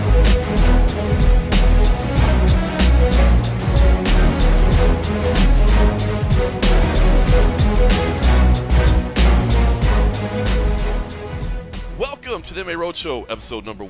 Welcome to the MMA Roadshow, episode number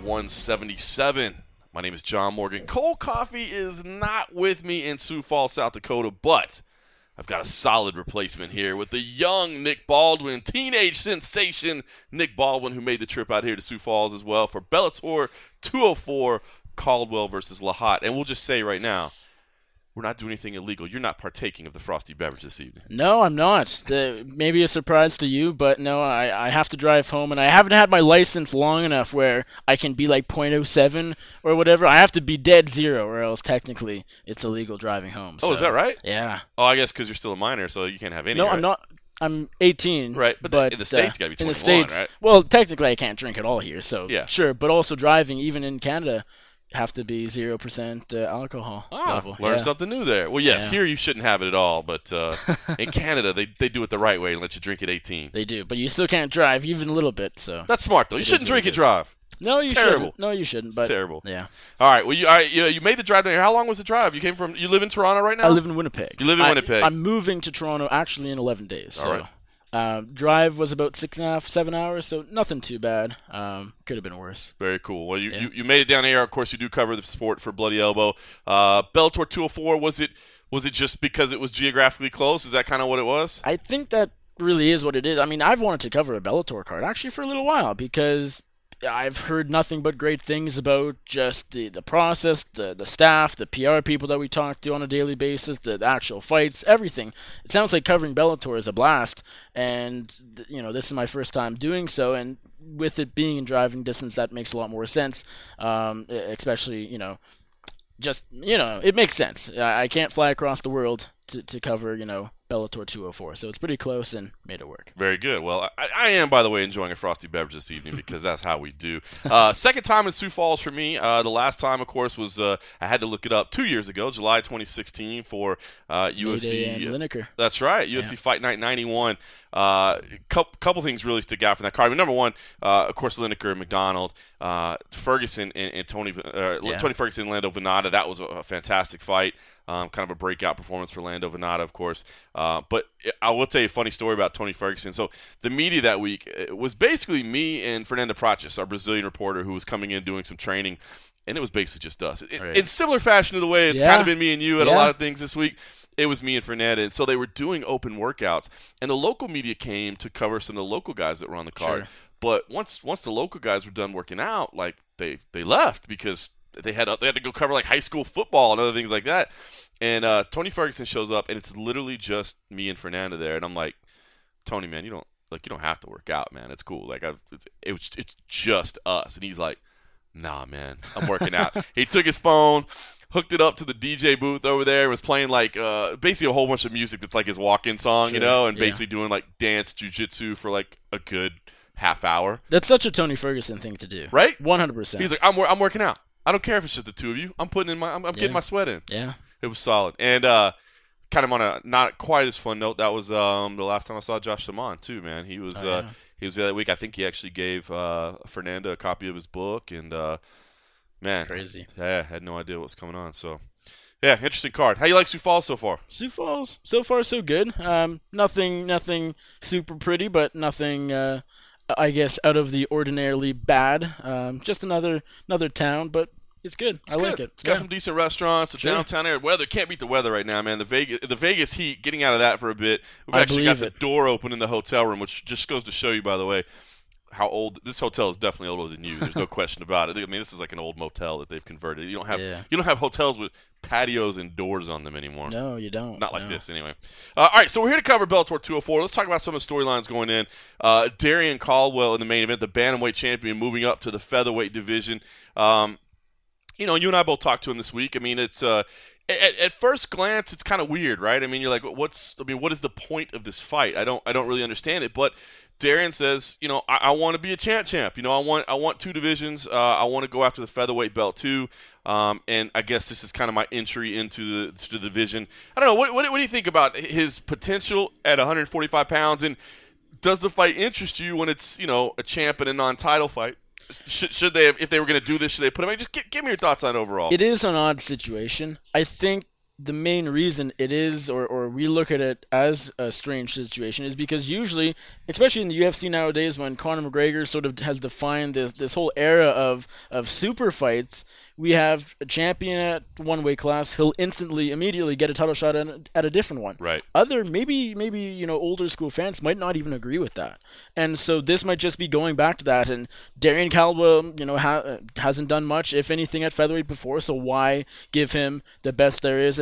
177. My name is John Morgan. Cold Coffee is not with me in Sioux Falls, South Dakota, but I've got a solid replacement here with the young Nick Baldwin, teenage sensation Nick Baldwin, who made the trip out here to Sioux Falls as well for Bellator 204, Caldwell versus Lahat. And we'll just say right now, we're not doing anything illegal. You're not partaking of the frosty beverage this evening. No, I'm not. Maybe a surprise to you, but no, I have to drive home, and I haven't had my license long enough where I can be like .07 or whatever. I have to be dead zero, or else technically it's illegal driving home. Oh, so, is that right? Yeah. Oh, I guess because you're still a minor, so you can't have any. No, right? I'm not. I'm 18. Right, but in the States, you got to be 21, in the States, right? Well, technically I can't drink at all here, so yeah. Sure. But also driving, even in Canada, have to be 0% alcohol level. Learn something new there. Well, yes, Yeah. here you shouldn't have it at all, but in Canada, they do it the right way and let you drink at 18. They do, but you still can't drive even a little bit. So That's smart, though. You shouldn't drink and drive. No, it's you terrible. shouldn't. No, you shouldn't. But It's terrible. Yeah. All right. Well, you made the drive down here. How long was the drive? You live in Toronto right now? I live in Winnipeg. You live in Winnipeg. I'm moving to Toronto actually in 11 days. So. All right. Drive was about 6.5, 7 hours, so nothing too bad. Could have been worse. Very cool. Well, you made it down here. Of course, you do cover the sport for Bloody Elbow. Bellator 204, was it just because it was geographically close? Is that kind of what it was? I think that really is what it is. I mean, I've wanted to cover a Bellator card actually for a little while because I've heard nothing but great things about just the process, the staff, the PR people that we talk to on a daily basis, the actual fights, everything. It sounds like covering Bellator is a blast, and this is my first time doing so, and with it being in driving distance, that makes a lot more sense, especially, it makes sense. I can't fly across the world to cover, Bellator 204, so it's pretty close and made it work. Very good. Well, I am, by the way, enjoying a frosty beverage this evening because that's how we do. Second time in Sioux Falls for me. The last time, of course, was I had to look it up 2 years ago, July 2016 for UFC. And Lineker. That's right, UFC Fight Night 91. Couple things really stick out from that card. I mean, number one, of course, Lineker and McDonald, Ferguson and Tony Ferguson and Lando Venata. That was a fantastic fight. Kind of a breakout performance for Lando Venata, of course. But I will tell you a funny story about Tony Ferguson. So the media that week was basically me and Fernando Prates, our Brazilian reporter, who was coming in doing some training, and it was basically just us. Right. In similar fashion to the way it's kind of been me and you at a lot of things this week. It was me and Fernanda, and so they were doing open workouts, and the local media came to cover some of the local guys that were on the card. Sure. But once the local guys were done working out, like they left because they had to go cover like high school football and other things like that. And Tony Ferguson shows up, and it's literally just me and Fernanda there, and I'm like, Tony, man, you don't have to work out, man. It's cool. Like it's just us, and he's like, nah, man, I'm working out. He took his phone, hooked it up to the DJ booth over there, and was playing like basically a whole bunch of music that's like his walk-in song, and basically doing like dance, jiu-jitsu for like a good half hour. That's such a Tony Ferguson thing to do, right? 100%. He's like, I'm working out. I don't care if it's just the two of you. I'm getting my sweat in. Yeah, it was solid. And kind of on a not quite as fun note, that was the last time I saw Josh Saman too. Man, he was he was there that week. I think he actually gave Fernanda a copy of his book, and man, crazy. Yeah, I had no idea what was coming on. So, yeah, interesting card. How you like Sioux Falls so far? Sioux Falls, so far so good. Nothing super pretty, but nothing, I guess, out of the ordinarily bad. Just another town, but it's good. I like it. It's got some decent restaurants. The downtown area. Weather can't beat the weather right now, man. The Vegas heat. Getting out of that for a bit. We've actually got the door open in the hotel room, which just goes to show you, by the way, how old this hotel is. Definitely older than you. There's no question about it. I mean, this is like an old motel that they've converted. You don't have hotels with patios and doors on them anymore. No, you don't. Not like this, anyway. All right, so we're here to cover Bellator 204. Let's talk about some of the storylines going in. Darrion Caldwell in the main event, the bantamweight champion, moving up to the featherweight division. You and I both talked to him this week. I mean, it's at first glance, it's kind of weird, right? I mean, you're like, what is the point of this fight? I don't really understand it. But Darrion says, I want to be a champ. I want two divisions. I want to go after the featherweight belt too. And I guess this is kind of my entry into the division. I don't know. What do you think about his potential at 145 pounds? And does the fight interest you when it's, a champ and a non-title fight? Should they, if they were going to do this, should they put him in? Just give me your thoughts on it overall. It is an odd situation. I think the main reason it is, or we look at it as a strange situation, is because usually, especially in the UFC nowadays, when Conor McGregor sort of has defined this whole era of super fights, we have a champion at one weight class, he'll immediately get a title shot at a different one. Right. Other maybe older school fans might not even agree with that, and so this might just be going back to that. And Darrion Caldwell, hasn't done much, if anything, at featherweight before, so why give him the best there is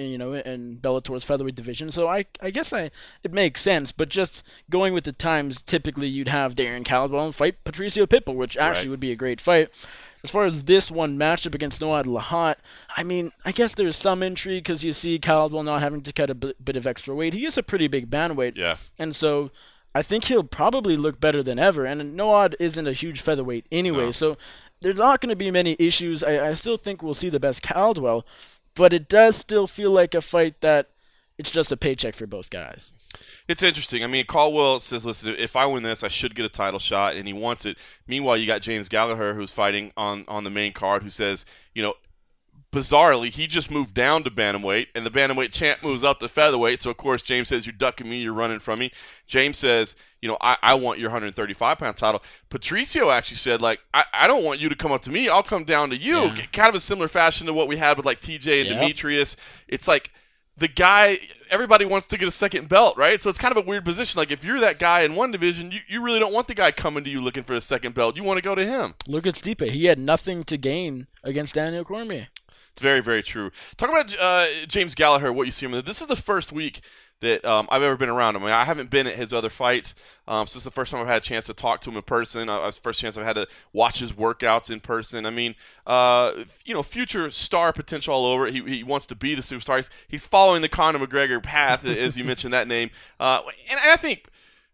in Bellator's featherweight division? So I guess it makes sense, but just going with the times, typically you'd have Darrion Caldwell fight Patricio Pitbull, which actually would be a great fight. As far as this one matchup against Noad Lahat, I mean, I guess there's some intrigue because you see Caldwell not having to cut a bit of extra weight. He is a pretty big bantamweight. Yeah. And so I think he'll probably look better than ever. And Noad isn't a huge featherweight anyway, so there's not going to be many issues. I still think we'll see the best Caldwell, but it does still feel like a fight that it's just a paycheck for both guys. It's interesting. I mean, Caldwell says, listen, if I win this, I should get a title shot, and he wants it. Meanwhile, you got James Gallagher, who's fighting on the main card, who says, bizarrely, he just moved down to bantamweight, and the bantamweight champ moves up to featherweight. So, of course, James says, you're ducking me, you're running from me. James says, I want your 135-pound title. Patricio actually said, I don't want you to come up to me. I'll come down to you. Yeah. Kind of a similar fashion to what we had with, TJ and Demetrius. It's like the guy, everybody wants to get a second belt, right? So it's kind of a weird position. Like, if you're that guy in one division, you really don't want the guy coming to you looking for a second belt. You want to go to him. Look at Stipe. He had nothing to gain against Daniel Cormier. It's very, very true. Talk about James Gallagher, what you see him in. This is the first week that I've ever been around him. I mean, I haven't been at his other fights. So this is the first time I've had a chance to talk to him in person. It's the first chance I've had to watch his workouts in person. I mean, future star potential all over it. He wants to be the superstar. He's following the Conor McGregor path, as you mentioned that name. And I think,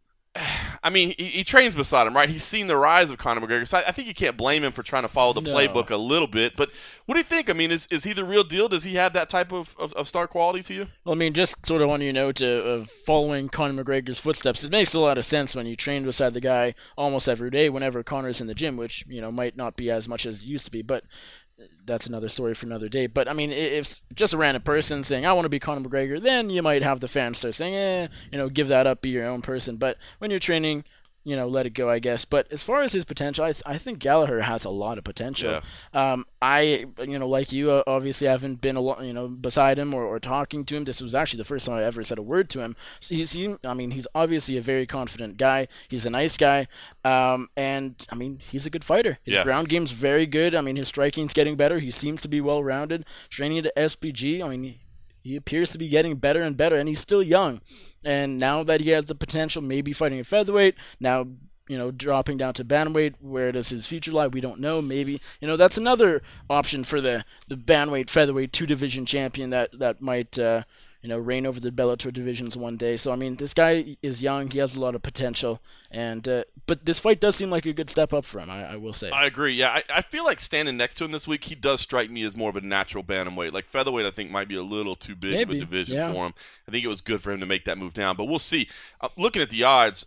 I mean, he trains beside him, right? He's seen the rise of Conor McGregor, so I think you can't blame him for trying to follow the playbook a little bit. But what do you think? I mean, is he the real deal? Does he have that type of star quality to you? Well, I mean, just sort of on your note of following Conor McGregor's footsteps, it makes a lot of sense when you train beside the guy almost every day whenever Conor's in the gym, which, might not be as much as it used to be, but that's another story for another day. But, I mean, if just a random person saying, I want to be Conor McGregor, then you might have the fans start saying, give that up, be your own person. But when you're training, let it go, I guess. But as far as his potential, I think Gallagher has a lot of potential. Yeah. I, like you, obviously haven't been a lot, beside him or talking to him. This was actually the first time I ever said a word to him. So he's obviously a very confident guy. He's a nice guy. And, I mean, he's a good fighter. His ground game's very good. I mean, his striking's getting better. He seems to be well-rounded. Training at SBG, I mean, he appears to be getting better and better, and he's still young. And now that he has the potential, maybe fighting a featherweight, now, dropping down to bantamweight, where does his future lie? We don't know. Maybe, that's another option for the bantamweight, featherweight, two-division champion that might, reign over the Bellator divisions one day. So, I mean, this guy is young. He has a lot of potential. And but this fight does seem like a good step up for him, I will say. I agree. Yeah, I feel like standing next to him this week, he does strike me as more of a natural bantamweight. Like, featherweight, I think, might be a little too big of a division for him. I think it was good for him to make that move down. But we'll see. Looking at the odds,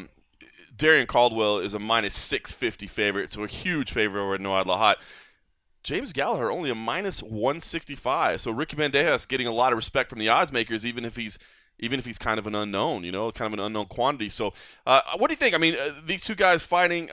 Darrion Caldwell is a minus 650 favorite, so a huge favorite over Noad Lahat. James Gallagher only a minus 165. So Ricky Bandejas getting a lot of respect from the odds makers, even if he's kind of an unknown, kind of an unknown quantity. So what do you think? I mean, these two guys fighting,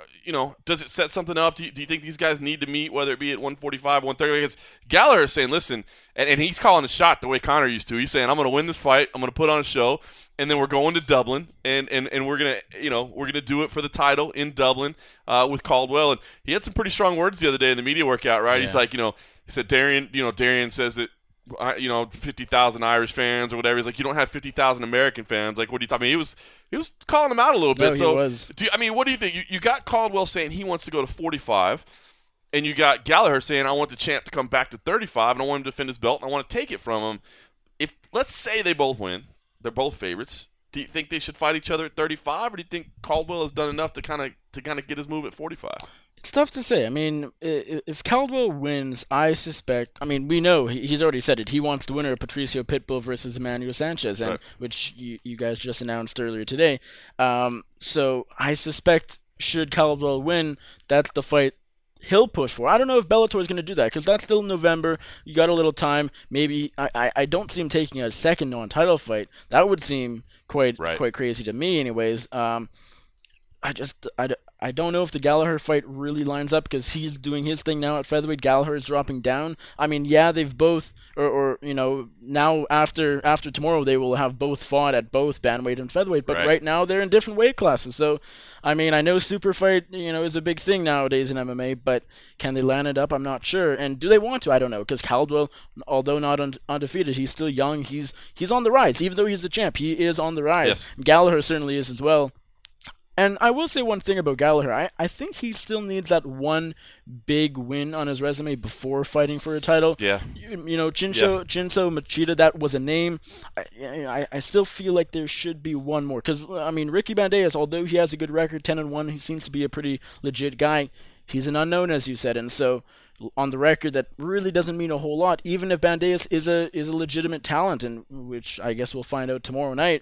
does it set something up? Do you think these guys need to meet, whether it be at 145, 130? Because Gallagher is saying, listen, and he's calling a shot the way Conor used to. He's saying, I'm going to win this fight. I'm going to put on a show. And then we're going to Dublin, and we're gonna do it for the title in Dublin with Caldwell. And he had some pretty strong words the other day in the media workout, right? Yeah. He's like, he said Darrion says that 50,000 Irish fans or whatever. He's like, you don't have 50,000 American fans. Like, what do you? I mean, he was calling them out a little bit. No, so, he was. What do you think? You got Caldwell saying he wants to go to 45, and you got Gallagher saying I want the champ to come back to 35, and I want him to defend his belt, and I want to take it from him. If let's say they both win. They're both favorites. Do you think they should fight each other at 35, or do you think Caldwell has done enough to kind of get his move at 45? It's tough to say. I mean, if Caldwell wins, I suspect. I mean, we know he's already said it. He wants the winner of Patricio Pitbull versus Emmanuel Sanchez, which you guys just announced earlier today. So I suspect should Caldwell win, that's the fight he'll push for. I don't know if Bellator is going to do that because that's still November. You got a little time. Maybe I don't see him taking a second non-title fight. That would seem quite crazy to me, anyways. I don't know if the Gallagher fight really lines up because he's doing his thing now at featherweight. Gallagher is dropping down. I mean, yeah, they've both, or now after tomorrow they will have both fought at both bantamweight and featherweight. But right now they're in different weight classes. So, I mean, I know super fight, is a big thing nowadays in MMA, but can they land it up? I'm not sure. And do they want to? I don't know because Caldwell, although not undefeated, he's still young. He's on the rise. Even though he's the champ, he is on the rise. Yes. Gallagher certainly is as well. And I will say one thing about Gallagher. I think he still needs that one big win on his resume before fighting for a title. Yeah. Chinso Machida, that was a name. I still feel like there should be one more. Because, I mean, Ricky Bandejas, although he has a good record, 10-1, he seems to be a pretty legit guy. He's an unknown, as you said. And so, on the record, that really doesn't mean a whole lot. Even if Bandejas is a legitimate talent, and which I guess we'll find out tomorrow night.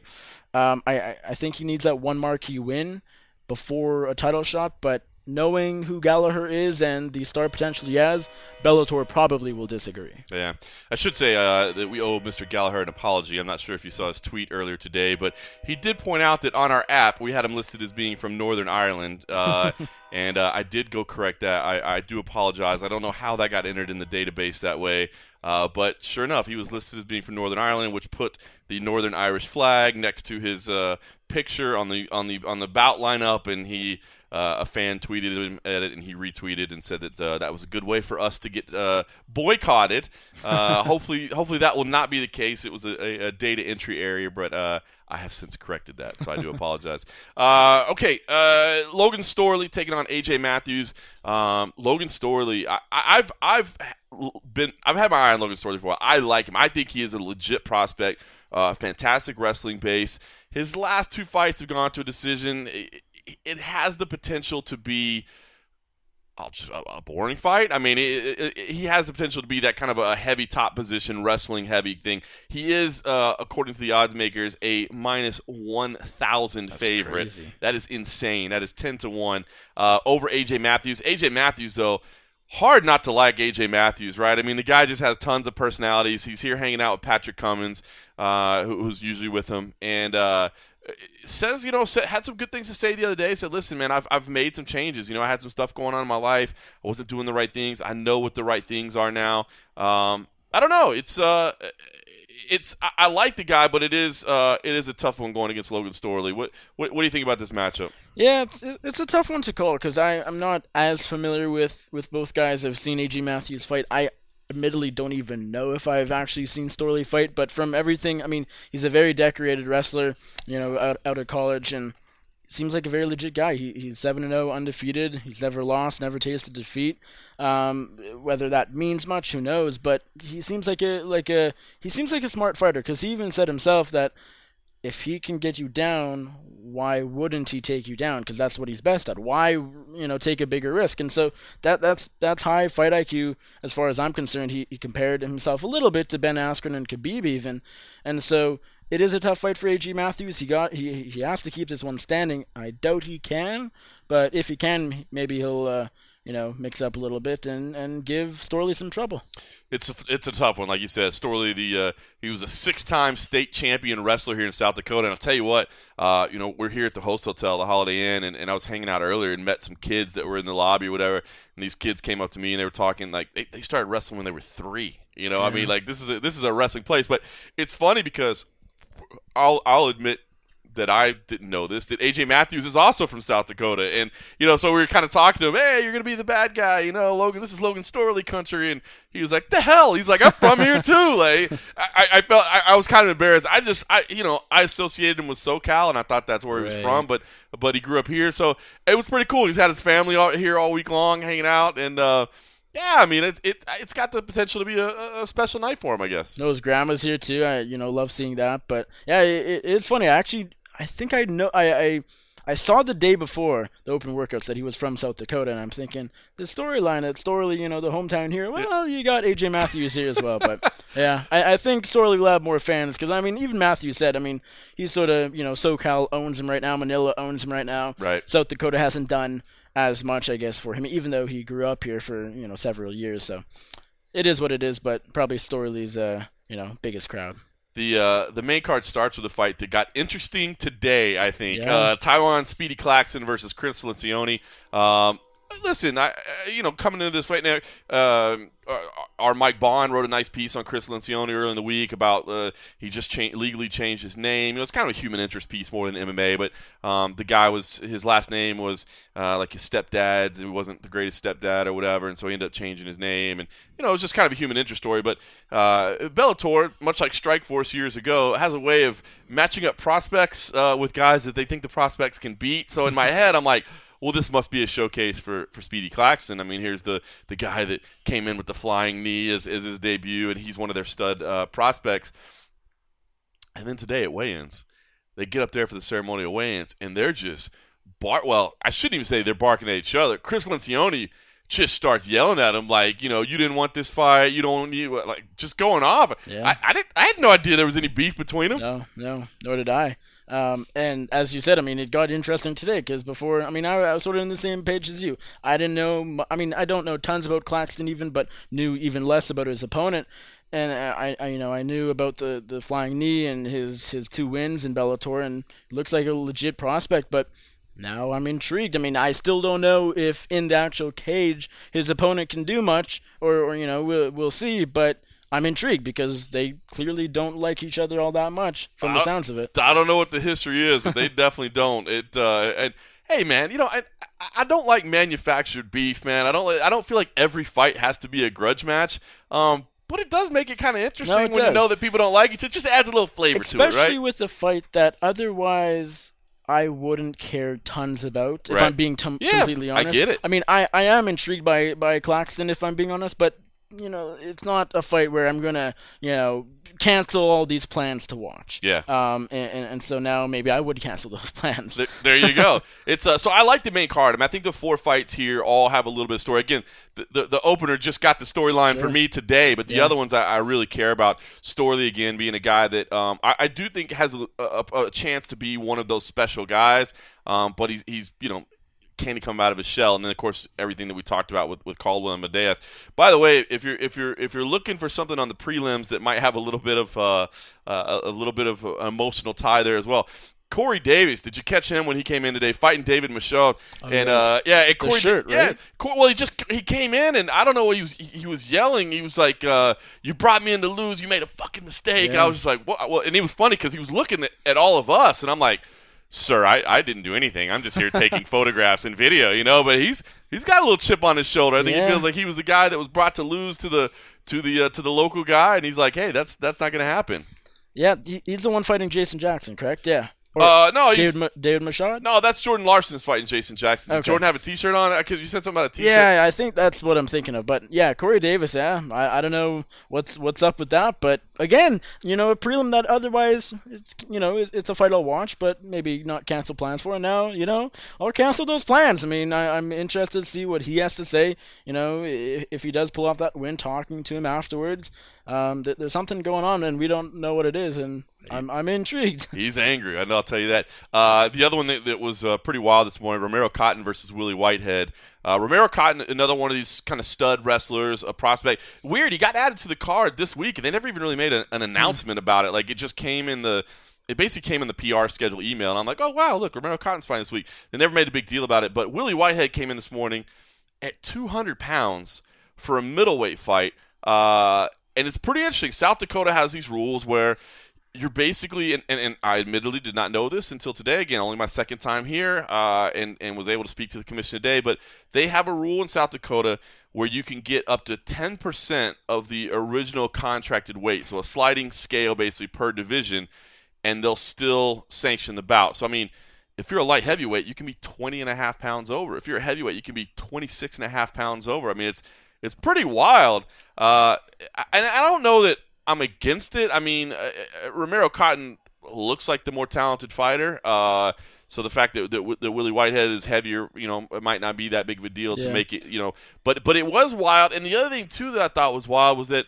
I think he needs that one marquee win before a title shot, but knowing who Gallagher is and the star potential he has, Bellator probably will disagree. Yeah. I should say that we owe Mr. Gallagher an apology. I'm not sure if you saw his tweet earlier today, but he did point out that on our app we had him listed as being from Northern Ireland, and I did go correct that. I do apologize. I don't know how that got entered in the database that way. But sure enough, he was listed as being from Northern Ireland, which put the Northern Irish flag next to his picture on the bout lineup, and a fan tweeted him at it, and he retweeted and said that that was a good way for us to get boycotted. Hopefully that will not be the case. It was a data entry area, but I have since corrected that, so I do apologize. Okay, Logan Storley taking on AJ Matthews. Logan Storley, I've had my eye on Logan Storley for a while. I like him. I think he is a legit prospect. Fantastic wrestling base. His last two fights have gone to a decision. It has the potential to be a boring fight. I mean, he has the potential to be that kind of a heavy top position, wrestling heavy thing. He is, according to the odds makers, a minus 1,000 favorite. Crazy. That is insane. That is 10-1 over AJ Matthews. AJ Matthews, though, hard not to like AJ Matthews, right? I mean, the guy just has tons of personalities. He's here hanging out with Patrick Cummins, who's usually with him, and says, had some good things to say the other day. Said, listen, man, I've made some changes. I had some stuff going on in my life. I wasn't doing the right things. I know what the right things are now. I don't know. I like the guy, but it is a tough one going against Logan Storley. What do you think about this matchup? Yeah, it's a tough one to call because I'm not as familiar with both guys. I've seen AJ Matthews fight. I admittedly don't even know if I've actually seen Storley fight, but from everything, I mean, he's a very decorated wrestler, out of college, and seems like a very legit guy. He's 7-0 undefeated. He's never lost, never tasted defeat. Whether that means much, who knows? But he seems like a smart fighter because he even said himself that if he can get you down, why wouldn't he take you down? Because that's what he's best at. Why, take a bigger risk? And so that's high fight IQ as far as I'm concerned. He compared himself a little bit to Ben Askren and Khabib even, and so it is a tough fight for AJ Matthews. He has to keep this one standing. I doubt he can, but if he can, maybe he'll mix up a little bit and give Storley some trouble. It's a tough one, like you said. Storley, he was a 6-time state champion wrestler here in South Dakota, and I'll tell you what, we're here at the Host Hotel, the Holiday Inn, and I was hanging out earlier and met some kids that were in the lobby or whatever, and these kids came up to me and they were talking like they started wrestling when they were 3. I mean, like this is a wrestling place, but it's funny because I'll admit that I didn't know this, that AJ Matthews is also from South Dakota. And, so we were kind of talking to him, hey, you're going to be the bad guy, Logan, this is Logan Storley country. And he was like, the hell? He's like, I'm from here too. Like, I felt, I was kind of embarrassed. I associated him with SoCal and I thought that's where he was from, but he grew up here. So it was pretty cool. He's had his family here all week long hanging out. And, yeah, I mean, it's got the potential to be a special night for him, I guess. His grandma's here too. I love seeing that. But yeah, it's funny. I think I know. I saw the day before the open workouts that he was from South Dakota, and I'm thinking the storyline at Storley, the hometown here. Well, you got AJ Matthews here as well, but Yeah, I think Storley will have more fans because, I mean, even Matthew said, I mean, he's sort of, SoCal owns him right now, Manila owns him right now. Right. South Dakota hasn't done as much, I guess, for him, even though he grew up here for, several years. So it is what it is, but probably Storley's, biggest crowd. The main card starts with a fight that got interesting today, I think. Yeah. Taiwan Speedy Claxton versus Chris Lencioni. Listen, coming into this fight now, our Mike Bond wrote a nice piece on Chris Lencioni earlier in the week about he just legally changed his name. It's kind of a human interest piece more than MMA, but the guy his last name was like his stepdad's. He wasn't the greatest stepdad or whatever, and so he ended up changing his name. And it was just kind of a human interest story. But Bellator, much like Strikeforce years ago, has a way of matching up prospects with guys that they think the prospects can beat. So in my head, I'm like, well, this must be a showcase for Speedy Claxton. I mean, here's the guy that came in with the flying knee as his debut, and he's one of their stud prospects. And then today at weigh-ins, they get up there for the ceremonial weigh-ins, and they're just well, I shouldn't even say they're barking at each other. Chris Lencioni just starts yelling at him like, you didn't want this fight, you don't need, like, just going off. Yeah. I had no idea there was any beef between them. No, nor did I. And as you said, I mean, it got interesting today because before, I mean, I was sort of on the same page as you. I didn't know, I mean, I don't know tons about Claxton even, but knew even less about his opponent. And I knew about the flying knee and his 2 wins in Bellator, and looks like a legit prospect, but now I'm intrigued. I mean, I still don't know if in the actual cage his opponent can do much, or we'll see, but I'm intrigued because they clearly don't like each other all that much from the sounds of it. I don't know what the history is, but they definitely don't. And hey, man, I don't like manufactured beef, man. I don't feel like every fight has to be a grudge match. But it does make it kind of interesting when you know that people don't like each other. It just adds a little flavor to it, right? Especially with a fight that otherwise I wouldn't care tons about, if I'm being completely honest. I get it. I mean, I am intrigued by Claxton, if I'm being honest, but it's not a fight where I'm gonna, cancel all these plans to watch. Yeah. And so now maybe I would cancel those plans. There you go. It's so I like the main card. I mean, I think the 4 fights here all have a little bit of story. Again, the opener just got the storyline for me today, but the other ones I really care about. Storley, again, being a guy that I do think has a chance to be one of those special guys, but he's can he come out of his shell? And then, of course, everything that we talked about with Caldwell and Madeas. By the way, if you're looking for something on the prelims that might have a little bit of emotional tie there as well, Corey Davis, did you catch him when he came in today fighting David Michaud? Corey, shirt, right? Well, he came in and I don't know what he was yelling. He was like, "You brought me in to lose. You made a fucking mistake." Yeah. I was just like, "What?" Well, and it was funny because he was looking at all of us, and I'm like, "Sir, I didn't do anything. I'm just here taking photographs and video, But he's got a little chip on his shoulder. I think he feels like he was the guy that was brought to lose to the local guy, and he's like, "Hey, that's not going to happen." Yeah, he's the one fighting Jason Jackson, correct? Yeah. No, David Michaud? No, that's Jordan Larson is fighting Jason Jackson. Did Jordan have a T-shirt on? Because you said something about a T-shirt. Yeah, I think that's what I'm thinking of. But yeah, Corey Davis. Yeah, I don't know what's up with that. But again, a prelim that otherwise it's a fight I'll watch, but maybe not cancel plans for. And now I'll cancel those plans. I mean, I'm interested to see what he has to say. If he does pull off that win, talking to him afterwards. There's something going on, and we don't know what it is, and I'm intrigued. He's angry. I know. I'll tell you that. The other one that was pretty wild this morning, Romero Cotton versus Willie Whitehead. Romero Cotton, another one of these kind of stud wrestlers, a prospect. Weird, he got added to the card this week, and they never even really made an announcement about it. Like, it just came in it basically came in the PR schedule email, and I'm like, oh, wow, look, Romero Cotton's fighting this week. They never made a big deal about it, but Willie Whitehead came in this morning at 200 pounds for a middleweight fight, and it's pretty interesting. South Dakota has these rules where you're basically, and I admittedly did not know this until today. Again, only my second time here, and was able to speak to the commission today. But they have a rule in South Dakota where you can get up to 10% of the original contracted weight. So a sliding scale basically per division, and they'll still sanction the bout. So, I mean, if you're a light heavyweight, you can be 20.5 pounds over. If you're a heavyweight, you can be 26.5 pounds over. I mean, it's pretty wild. And I don't know that I'm against it. I mean, Romero Cotton looks like the more talented fighter. So the fact that Willie Whitehead is heavier, it might not be that big of a deal to make it, But it was wild. And the other thing, too, that I thought was wild was that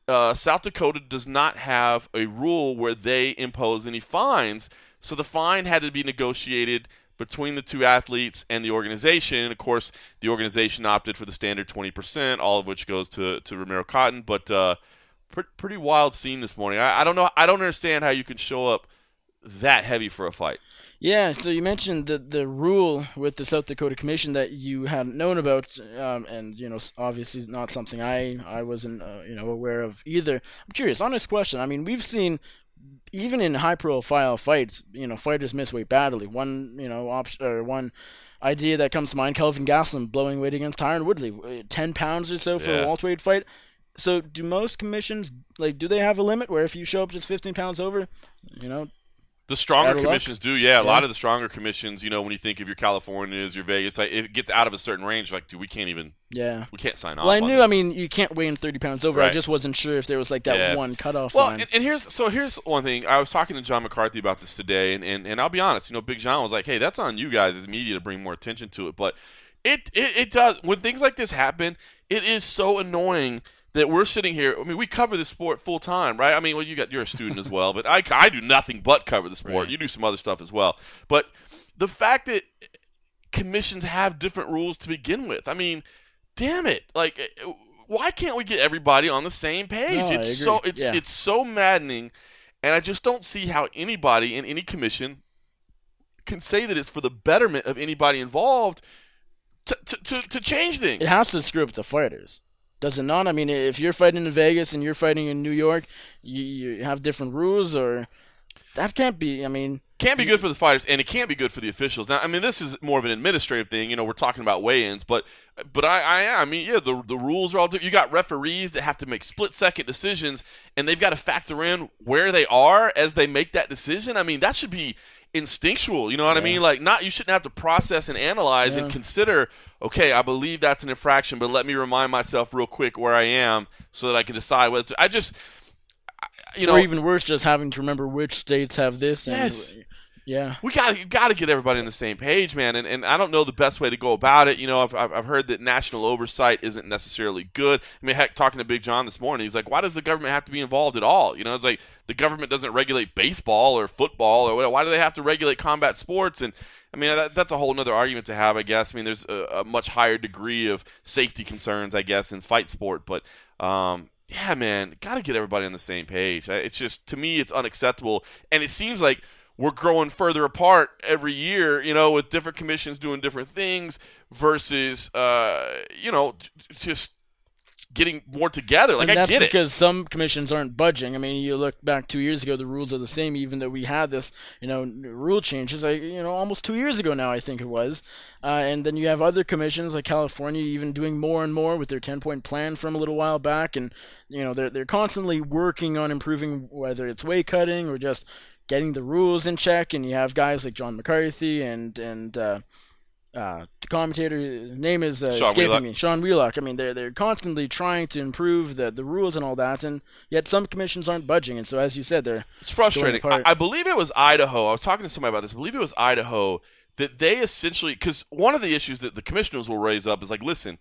South Dakota does not have a rule where they impose any fines, so the fine had to be negotiated between the two athletes and the organization. Of course, the organization opted for the standard 20%, all of which goes to Romero Cotton. But pretty wild scene this morning. I don't know. I don't understand how you can show up that heavy for a fight. Yeah, so you mentioned the rule with the South Dakota Commission that you hadn't known about, and obviously not something I wasn't aware of either. I'm curious, honest question. I mean, we've seen even in high-profile fights, fighters miss weight badly. One option or one idea that comes to mind: Kelvin Gastelum blowing weight against Tyron Woodley, 10 pounds or so for a welterweight fight. So, do most commissions do they have a limit where if you show up just 15 pounds over, The stronger commissions do, yeah. A lot of the stronger commissions, when you think of your Californias, your Vegas, if it gets out of a certain range, dude, we can't even, we can't sign off. Well, I knew, this. You can't weigh in 30 pounds over. Right. I just wasn't sure if there was that one cutoff line. Well, and here's one thing. I was talking to John McCarthy about this today, and I'll be honest, Big John was like, hey, that's on you guys as media to bring more attention to it. But it does. When things like this happen, it is so annoying that we're sitting here. I mean, we cover this sport full time, right? I mean, well, you're a student as well, but I do nothing but cover the sport. Right. You do some other stuff as well. But the fact that commissions have different rules to begin with, I mean, damn it! Why can't we get everybody on the same page? No, it's so maddening, and I just don't see how anybody in any commission can say that it's for the betterment of anybody involved to change things. It has to screw up the fighters. Does it not? I mean, if you're fighting in Vegas and you're fighting in New York, you have different rules, or that can't be. I mean, can't be good for the fighters, and it can't be good for the officials. Now, I mean, this is more of an administrative thing. We're talking about weigh-ins, but I mean, yeah, the rules are all different. You got referees that have to make split-second decisions, and they've got to factor in where they are as they make that decision. I mean, that should be instinctual, you know what I mean? You shouldn't have to process and analyze and consider, okay, I believe that's an infraction, but let me remind myself real quick where I am so that I can decide whether it's, or even worse, just having to remember which states have this. Yes. Yeah. You got to get everybody on the same page, man. And I don't know the best way to go about it. I've heard that national oversight isn't necessarily good. I mean, heck, talking to Big John this morning, he's like, why does the government have to be involved at all? It's like the government doesn't regulate baseball or football or why do they have to regulate combat sports? And I mean, that's a whole other argument to have, I guess. I mean, there's a much higher degree of safety concerns, I guess, in fight sport. But yeah, man, got to get everybody on the same page. It's just, to me, it's unacceptable. And it seems like we're growing further apart every year, with different commissions doing different things versus, just getting more together. I get it. And that's because some commissions aren't budging. I mean, you look back 2 years ago, the rules are the same, even though we had this, rule changes, almost 2 years ago now, I think it was. And then you have other commissions like California even doing more and more with their 10-point plan from a little while back. And, they're constantly working on improving, whether it's weight cutting or just getting the rules in check. And you have guys like John McCarthy and the commentator, his name is escaping me, Sean Wheelock. I mean, they're constantly trying to improve the rules and all that, and yet some commissions aren't budging. And so, as you said, it's frustrating. I believe it was Idaho. I was talking to somebody about this. I believe it was Idaho that they essentially, because one of the issues that the commissioners will raise up is listen,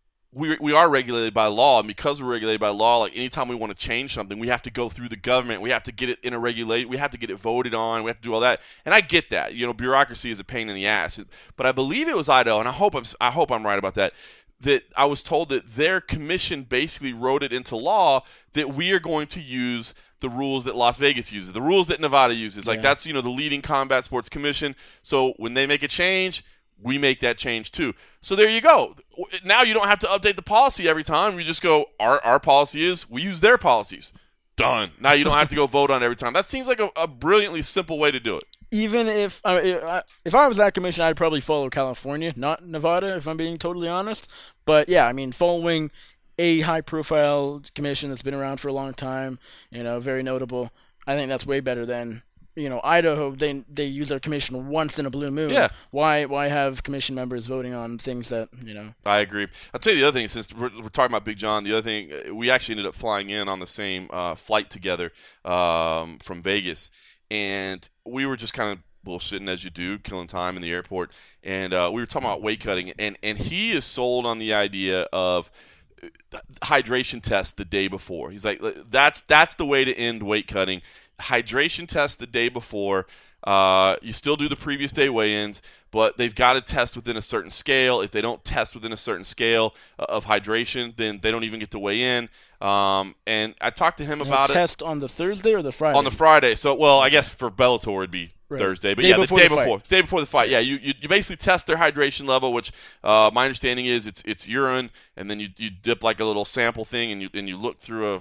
we are regulated by law, and because we're regulated by law, anytime we want to change something, we have to go through the government. We have to get it in a regulate. We have to get it voted on. We have to do all that. And I get that. Bureaucracy is a pain in the ass. But I believe it was Idaho, and I hope I'm right about that. That I was told that their commission basically wrote it into law that we are going to use the rules that Las Vegas uses, the rules that Nevada uses. That's the leading combat sports commission. So when they make a change, we make that change too. So there you go. Now you don't have to update the policy every time. We just go, our policy is we use their policies. Done. Now you don't have to go vote on it every time. That seems like a brilliantly simple way to do it. Even if I was that commission, I'd probably follow California, not Nevada, if I'm being totally honest. But yeah, I mean, following a high-profile commission that's been around for a long time, very notable, I think that's way better than Idaho. They use their commission once in a blue moon. Yeah. Why have commission members voting on things that I agree. I'll tell you the other thing. Since we're talking about Big John, the other thing, we actually ended up flying in on the same flight together from Vegas, and we were just kind of bullshitting as you do, killing time in the airport, and we were talking about weight cutting, and he is sold on the idea of hydration test the day before. He's like, that's the way to end weight cutting. Hydration test the day before. You still do the previous day weigh-ins, but they've got to test within a certain scale. If they don't test within a certain scale of hydration, then they don't even get to weigh in. And I talked to him about it. Test on the Thursday or the Friday? On the Friday. So, well, I guess for Bellator it'd be Thursday, but the day before the fight. Yeah, you basically test their hydration level, which my understanding is it's urine, and then you dip like a little sample thing, and you look through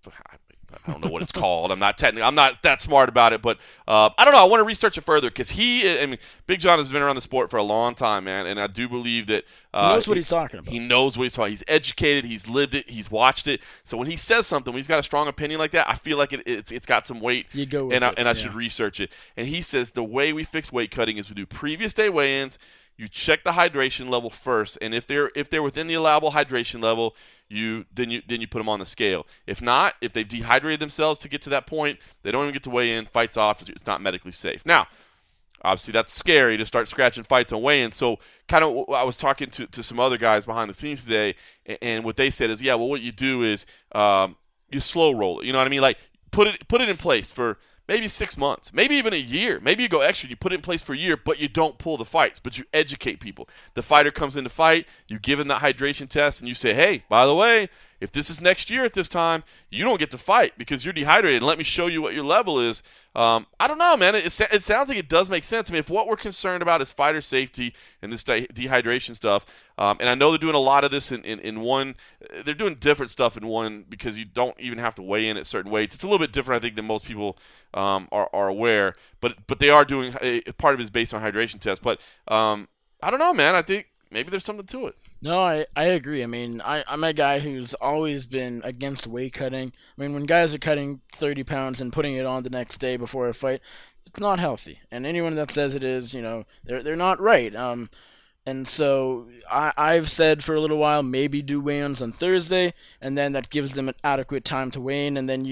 I don't know what it's called. I'm not that smart about it, but I don't know. I want to research it further because Big John has been around the sport for a long time, man, and I do believe that he knows what he's talking about. He knows what he's talking. He's educated. He's lived it. He's watched it. So when he says something, when he's got a strong opinion like that, I feel like it's got some weight. You go with I should research it. And he says the way we fix weight cutting is we do previous day weigh-ins. You check the hydration level first, and if they're within the allowable hydration level, then you put them on the scale. If not, if they've dehydrated themselves to get to that point, they don't even get to weigh in. Fights off. It's not medically safe. Now, obviously, that's scary to start scratching fights on weigh-in. So, kind of, I was talking to some other guys behind the scenes today, and what they said is, yeah, well, what you do is you slow roll it. You know what I mean? Like put it in place for maybe 6 months, maybe even a year. Maybe you go extra, you put it in place for a year, but you don't pull the fights, but you educate people. The fighter comes in to fight, you give him that hydration test, and you say, hey, by the way, if this is next year at this time, you don't get to fight because you're dehydrated, and let me show you what your level is. I don't know, man. It sounds like it does make sense. I mean, if what we're concerned about is fighter safety and this dehydration stuff, and I know they're doing a lot of this in one – they're doing different stuff in one because you don't even have to weigh in at certain weights. It's a little bit different, I think, than most people are aware. But they are doing – part of it is based on hydration tests. But I don't know, man. I think maybe there's something to it. No, I agree. I mean, I'm a guy who's always been against weight cutting. I mean, when guys are cutting 30 pounds and putting it on the next day before a fight, it's not healthy. And anyone that says it is, they're not right. And so I've said for a little while, maybe do weigh-ins on Thursday, and then that gives them an adequate time to weigh in, and then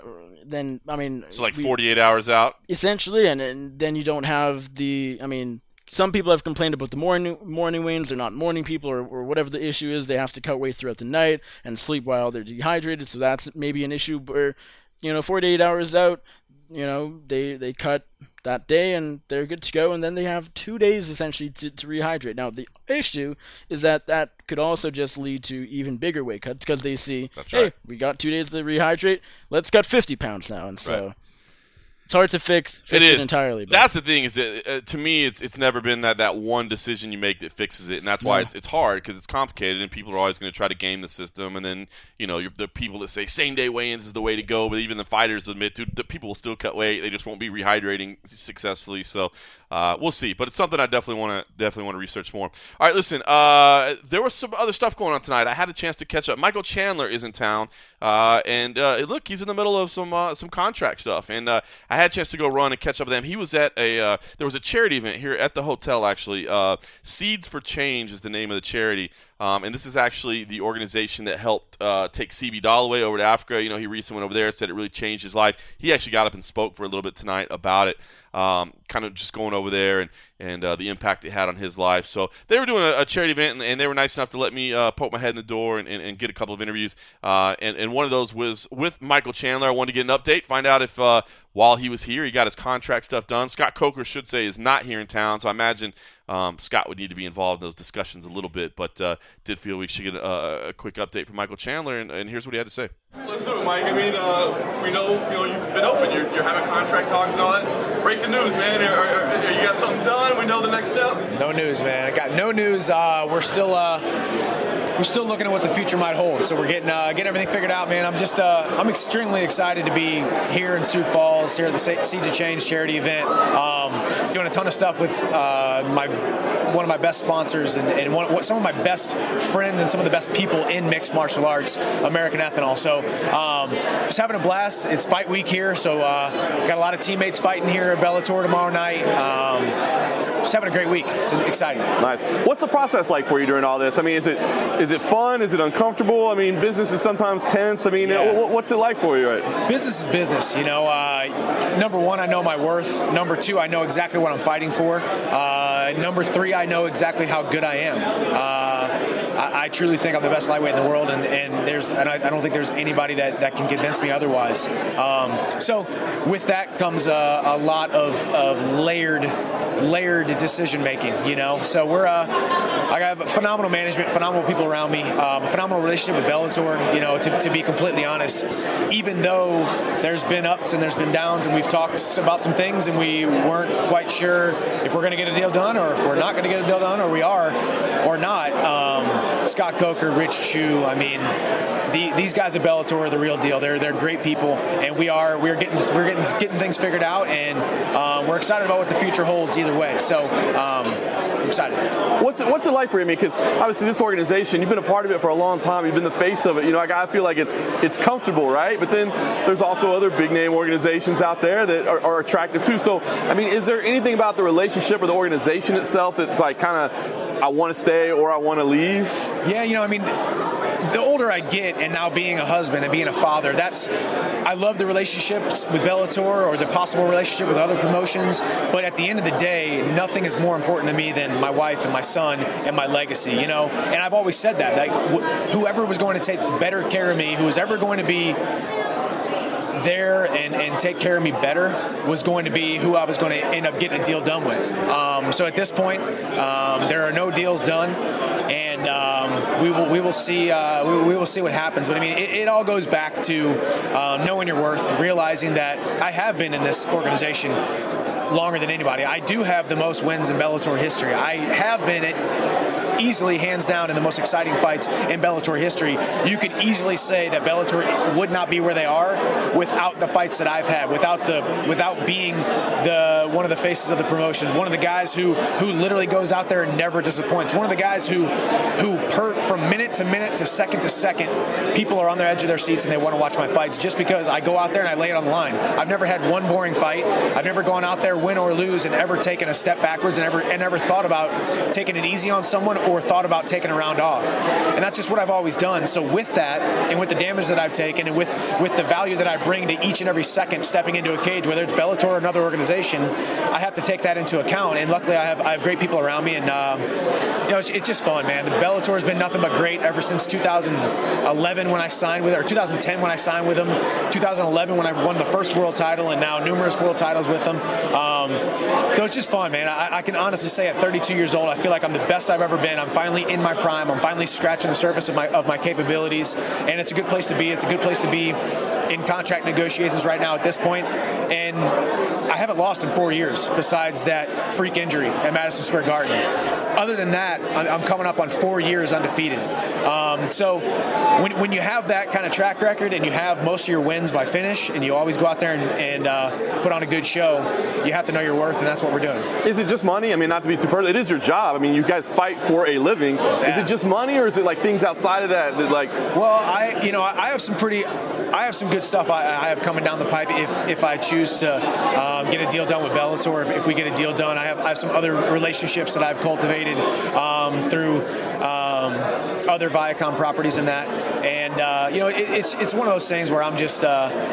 So like 48 hours out? Essentially, and then you don't have some people have complained about the morning weigh-ins. They're not morning people or whatever the issue is. They have to cut weight throughout the night and sleep while they're dehydrated, so that's maybe an issue. Where, 48 hours out, they cut that day and they're good to go, and then they have 2 days essentially to rehydrate. Now, the issue is that could also just lead to even bigger weight cuts because they see, hey, we got 2 days to rehydrate. Let's cut 50 pounds now, and so... Right. It's hard to fix it entirely. But. That's the thing is that, to me, it's never been that one decision you make that fixes it, and that's why it's hard because it's complicated, and people are always going to try to game the system. And then the people that say same-day weigh-ins is the way to go, but even the fighters admit that people will still cut weight; they just won't be rehydrating successfully. So we'll see, but it's something I definitely want to research more. All right, listen, there was some other stuff going on tonight. I had a chance to catch up. Michael Chandler is in town, and look, he's in the middle of some contract stuff, and I had a chance to go run and catch up with him. He was at there was a charity event here at the hotel, actually. Seeds for Change is the name of the charity. And this is actually the organization that helped take CB Dalloway over to Africa. He recently went over there, said it really changed his life. He actually got up and spoke for a little bit tonight about it, kind of just going over there and the impact it had on his life. So they were doing a charity event, and they were nice enough to let me poke my head in the door and get a couple of interviews. And one of those was with Michael Chandler. I wanted to get an update, find out if while he was here, he got his contract stuff done. Scott Coker, should say, is not here in town, so I imagine Scott would need to be involved in those discussions a little bit, but did feel we should get a quick update from Michael Chandler, and here's what he had to say. Let's do it, Mike. I mean, we know you've been open. You're having contract talks and all that. Break the news, man. You got something done? We know the next step. No news, man. I got no news. We're still looking at what the future might hold. So we're getting everything figured out, man. I'm extremely excited to be here in Sioux Falls, here at the Seeds of Change charity event. Doing a ton of stuff with one of my best sponsors and some of my best friends and some of the best people in mixed martial arts, American Ethanol. So just having a blast. It's fight week here, so got a lot of teammates fighting here at Bellator tomorrow night. Just having a great week. It's exciting. Nice. What's the process like for you during all this? I mean, is it fun? Is it uncomfortable? I mean, business is sometimes tense. I mean, what's it like for you? Right? Business is business. Number one, I know my worth. Number two, I know exactly what I'm fighting for. Number three, I know exactly how good I am. I truly think I'm the best lightweight in the world, and I don't think there's anybody that can convince me otherwise. So with that comes a lot of layered decision making, So I have phenomenal management, phenomenal people around me, a phenomenal relationship with Bellator. To be completely honest, even though there's been ups and there's been downs, and we've talked about some things, and we weren't quite sure if we're going to get a deal done or if we're not going to get a deal done, or we are or not. Scott Coker, Rich Chu, these guys at Bellator are the real deal. They're great people, and we're getting things figured out, and we're excited about what the future holds either way. So I'm excited. What's it like for you? Because obviously this organization, you've been a part of it for a long time. You've been the face of it. I feel like it's comfortable, right? But then there's also other big name organizations out there that are attractive too. So is there anything about the relationship or the organization itself that's like kind of I want to stay or I want to leave? Yeah, the older I get, and now being a husband and being a father, I love the relationships with Bellator or the possible relationship with other promotions, but at the end of the day, nothing is more important to me than my wife and my son and my legacy, and I've always said that, like, whoever was going to take better care of me, who was ever going to be there and take care of me better was going to be who I was going to end up getting a deal done with. So at this point, there are no deals done, and we will see what happens. But it all goes back to knowing your worth, realizing that I have been in this organization longer than anybody. I do have the most wins in Bellator history. I have been easily, hands down, in the most exciting fights in Bellator history. You could easily say that Bellator would not be where they are without the fights that I've had, without being one of the faces of the promotions, one of the guys who literally goes out there and never disappoints, one of the guys who from minute to minute to second, people are on the edge of their seats and they want to watch my fights just because I go out there and I lay it on the line. I've never had one boring fight. I've never gone out there, win or lose, and ever taken a step backwards and ever thought about taking it easy on someone or thought about taking a round off. And that's just what I've always done. So with that, and with the damage that I've taken, and with the value that I bring to each and every second stepping into a cage, whether it's Bellator or another organization, I have to take that into account. And luckily I have great people around me, and it's just fun, man. Bellator has been nothing but great ever since 2011 when I signed with it, or 2010 when I signed with them, 2011 when I won the first world title, and now numerous world titles with them. So it's just fun, man. I can honestly say at 32 years old, I feel like I'm the best I've ever been. I'm finally in my prime. I'm finally scratching the surface of my capabilities, and it's a good place to be. It's a good place to be in contract negotiations right now at this point. And I haven't lost in 4 years besides that freak injury at Madison Square Garden. Other than that, I'm coming up on 4 years undefeated. So when you have that kind of track record and you have most of your wins by finish, and you always go out there and put on a good show, you have to know your worth, and that's what we're doing. Is it just money? Not to be too personal, it is your job. You guys fight for a living. Yeah. Is it just money, or is it like things outside of that like? Well, I have some good stuff I have coming down the pipe if I choose to get a deal done with Bellator. If we get a deal done, I have some other relationships that I've cultivated through other Viacom properties and that. And it's one of those things where I'm just.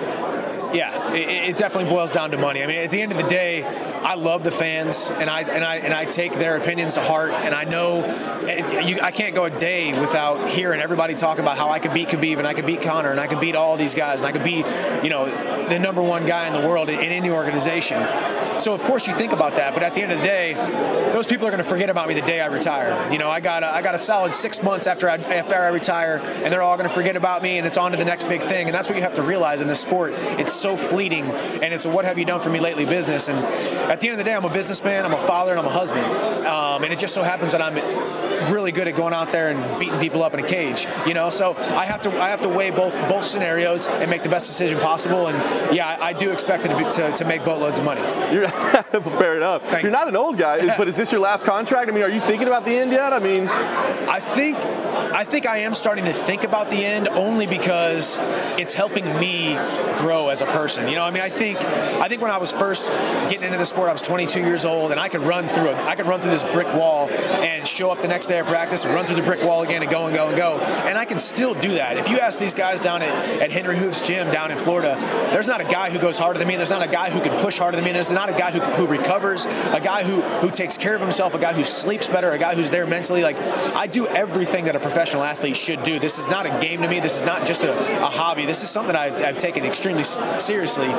It definitely boils down to money. At the end of the day, I love the fans, and I take their opinions to heart. And I know I can't go a day without hearing everybody talk about how I can beat Khabib, and I can beat Conor, and I can beat all these guys, and I can beat the number one guy in the world in any organization. So of course you think about that, but at the end of the day, those people are going to forget about me the day I retire. I got a solid 6 months after I retire, and they're all going to forget about me, and it's on to the next big thing. And that's what you have to realize in this sport. It's so fleeting, and it's a what have you done for me lately business. And at the end of the day, I'm a businessman, I'm a father, and I'm a husband. And it just so happens that I'm really good at going out there and beating people up in a cage. So I have to weigh both scenarios and make the best decision possible. And yeah, I do expect it to make boatloads of money. Fair enough. You're not an old guy, but is this your last contract? Are you thinking about the end yet? I think I am starting to think about the end, only because it's helping me grow as a person. I think when I was first getting into the sport, I was 22 years old, and I could run through this brick wall and show up the next day day of practice and run through the brick wall again and go and go and go. And I can still do that. If you ask these guys down at Henry Hoof's gym down in Florida, there's not a guy who goes harder than me. There's not a guy who can push harder than me. There's not a guy who recovers, a guy who takes care of himself, a guy who sleeps better, a guy who's there mentally. Like, I do everything that a professional athlete should do. This is not a game to me. This is not just a hobby. This is something I've taken extremely seriously.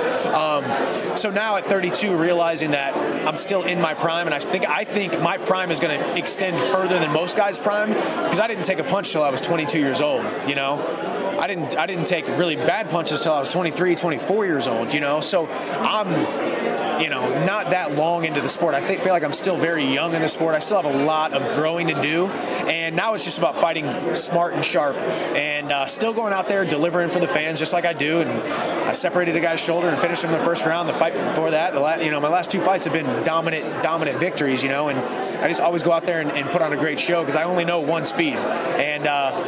So now at 32, realizing that I'm still in my prime, and I think my prime is going to extend further than most guys' prime, because I didn't take a punch till I was 22 years old, you know? I didn't take really bad punches till I was 23, 24 years old, you know? So I'm, you know, not that long into the sport. I feel like I'm still very young in the sport. I still have a lot of growing to do, and now it's just about fighting smart and sharp, and still going out there delivering for the fans just like I do. And I separated a guy's shoulder and finished him in the first round. The fight before that, my last 2 fights have been dominant victories, you know, and I just always go out there and put on a great show because I only know one speed. And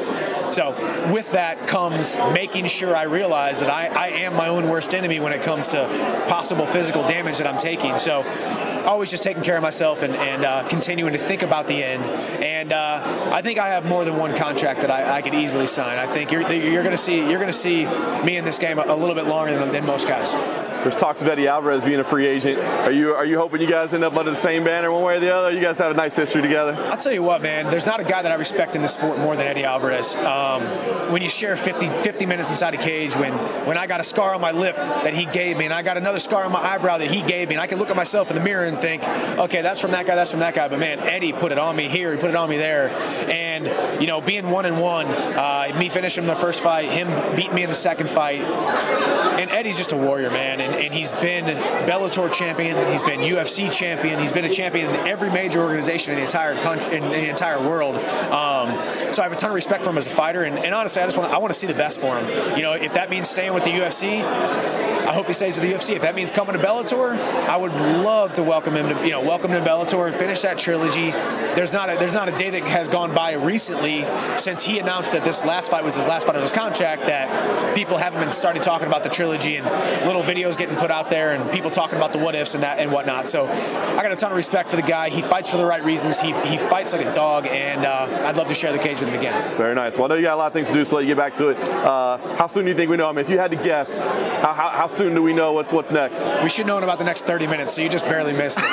so with that comes making sure I realize that I am my own worst enemy when it comes to possible physical damage that I'm taking. So always just taking care of myself and continuing to think about the end. And I think I have more than one contract that I could easily sign. I think you're going to see me in this game a little bit longer than most guys. There's talks of Eddie Alvarez being a free agent. Are you hoping you guys end up under the same banner one way or the other? You guys have a nice history together. I'll tell you what, man. There's not a guy that I respect in this sport more than Eddie Alvarez. When you share 50 minutes inside a cage, when I got a scar on my lip that he gave me, and I got another scar on my eyebrow that he gave me, and I can look at myself in the mirror and think, okay, that's from that guy, that's from that guy. But man, Eddie put it on me here, he put it on me there, and you know, being 1-1, me finishing the first fight, him beating me in the second fight, and Eddie's just a warrior, man. And he's been Bellator champion, he's been UFC champion, he's been a champion in every major organization in the entire country, in the entire world. So I have a ton of respect for him as a fighter, and honestly, I want to see the best for him. You know, if that means staying with the UFC, I hope he stays with the UFC. If that means coming to Bellator, I would love to welcome him to Bellator and finish that trilogy. There's not a day that has gone by recently since he announced that this last fight was his last fight on his contract that people haven't been started talking about the trilogy and little videos getting put out there and people talking about the what ifs and that and whatnot. So I got a ton of respect for the guy. He fights for the right reasons. He fights like a dog, and I'd love to share the cage with him again. Very nice. Well, I know you got a lot of things to do, so let you get back to it. How soon do you think we know? I mean, if you had to guess, how soon do we know what's next? We should know in about the next 30 minutes, so you just barely missed it.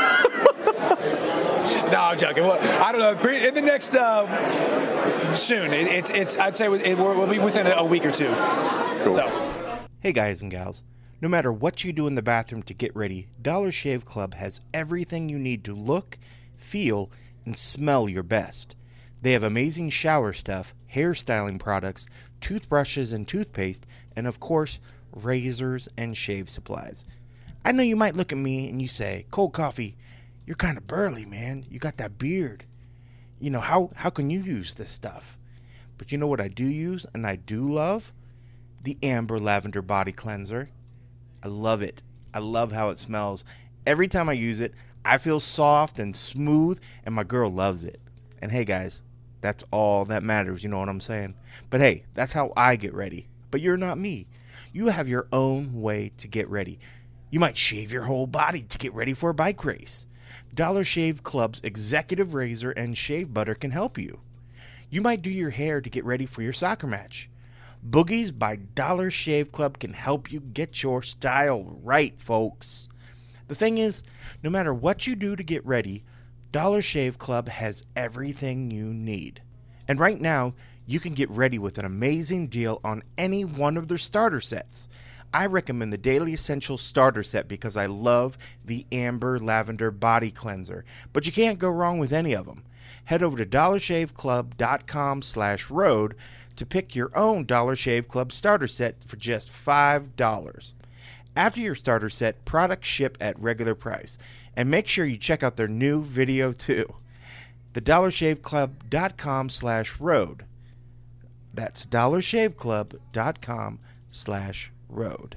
No, I'm joking. Well, I don't know. In the next soon. I'd say we'll be within a week or two. Cool. So. Hey guys and gals. No matter what you do in the bathroom to get ready, Dollar Shave Club has everything you need to look, feel, and smell your best. They have amazing shower stuff, hairstyling products, toothbrushes and toothpaste, and of course, razors and shave supplies. I know you might look at me and you say, Cold Coffee, you're kind of burly, man. You got that beard. You know, how can you use this stuff? But you know what I do use and I do love? The Amber Lavender Body Cleanser. I love it. I love how it smells. Every time I use it, I feel soft and smooth, and my girl loves it. And hey guys, that's all that matters, you know what I'm saying? But hey, that's how I get ready. But you're not me. You have your own way to get ready. You might shave your whole body to get ready for a bike race. Dollar Shave Club's executive razor and shave butter can help you. You might do your hair to get ready for your soccer match. Boogies by Dollar Shave Club can help you get your style right, folks. The thing is, no matter what you do to get ready, Dollar Shave Club has everything you need. And right now, you can get ready with an amazing deal on any one of their starter sets. I recommend the Daily Essentials starter set because I love the Amber Lavender Body Cleanser, but you can't go wrong with any of them. Head over to dollarshaveclub.com/road to pick your own Dollar Shave Club starter set for just $5. After your starter set, products ship at regular price. And make sure you check out their new video too. The dollarshaveclub.com/road. That's dollarshaveclub.com/road.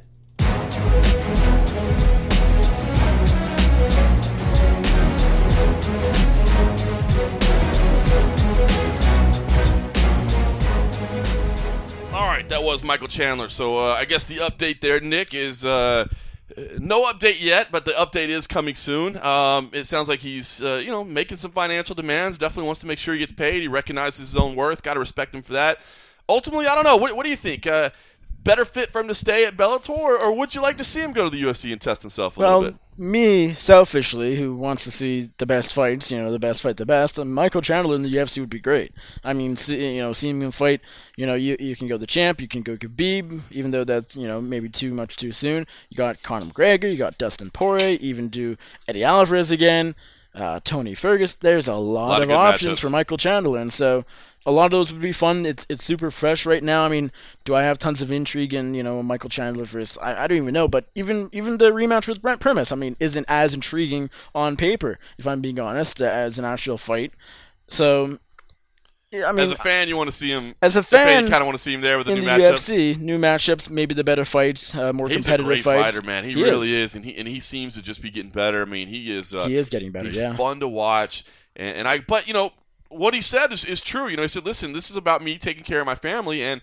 All right, that was Michael Chandler. So I guess the update there, Nick, is No update yet, but the update is coming soon. It sounds like he's, making some financial demands. Definitely wants to make sure he gets paid. He recognizes his own worth. Got to respect him for that. Ultimately, I don't know. What do you think? Better fit for him to stay at Bellator, or would you like to see him go to the UFC and test himself a little bit? Me, selfishly, who wants to see the best fights, the best fight the best, Michael Chandler in the UFC would be great. I mean, seeing him fight, you can go the champ, you can go Khabib, even though that's, maybe too much too soon. You got Conor McGregor, you got Dustin Poirier, even do Eddie Alvarez again, Tony Ferguson. There's a lot of options matchups for Michael Chandler, and so a lot of those would be fun. It's super fresh right now. I mean, do I have tons of intrigue in, Michael Chandler versus, I don't even know, but even the rematch with Brent Primus, I mean, isn't as intriguing on paper, if I'm being honest, as an actual fight. So, I mean, as a fan, you want to see him. As a fan, you kind of want to see him there with the in new the matchups. UFC, new matchups, maybe the better fights, more He's competitive a great fights. fighter, man. He really is, and he seems to just be getting better. I mean, he is getting better. He's fun to watch, but what he said is true. He said, listen, this is about me taking care of my family, and,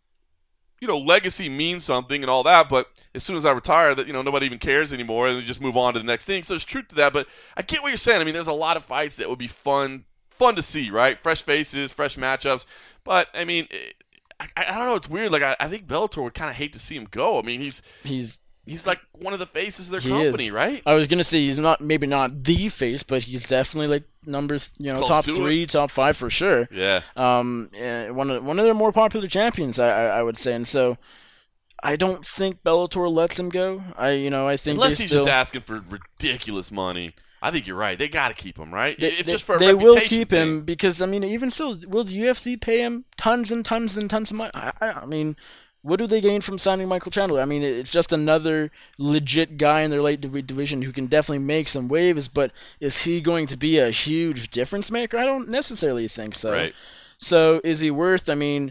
legacy means something and all that, but as soon as I retire, that, nobody even cares anymore, and they just move on to the next thing. So there's truth to that, but I get what you're saying. I mean, there's a lot of fights that would be fun to see, right? Fresh faces, fresh matchups. But, I mean, I don't know. It's weird. Like, I think Bellator would kind of hate to see him go. I mean, he's like one of the faces of their company, right? I was gonna say he's maybe not the face, but he's definitely like numbers, top 3, top 5 for sure. Yeah. One of their more popular champions, I would say, and so I don't think Bellator lets him go. I think unless he's just asking for ridiculous money. I think you're right. They got to keep him, right? It's just for a they reputation will keep thing. him because even still, will the UFC pay him tons and tons and tons of money? I mean, what do they gain from signing Michael Chandler? I mean, it's just another legit guy in their light division who can definitely make some waves, but is he going to be a huge difference maker? I don't necessarily think so. Right. So is he worth? I mean,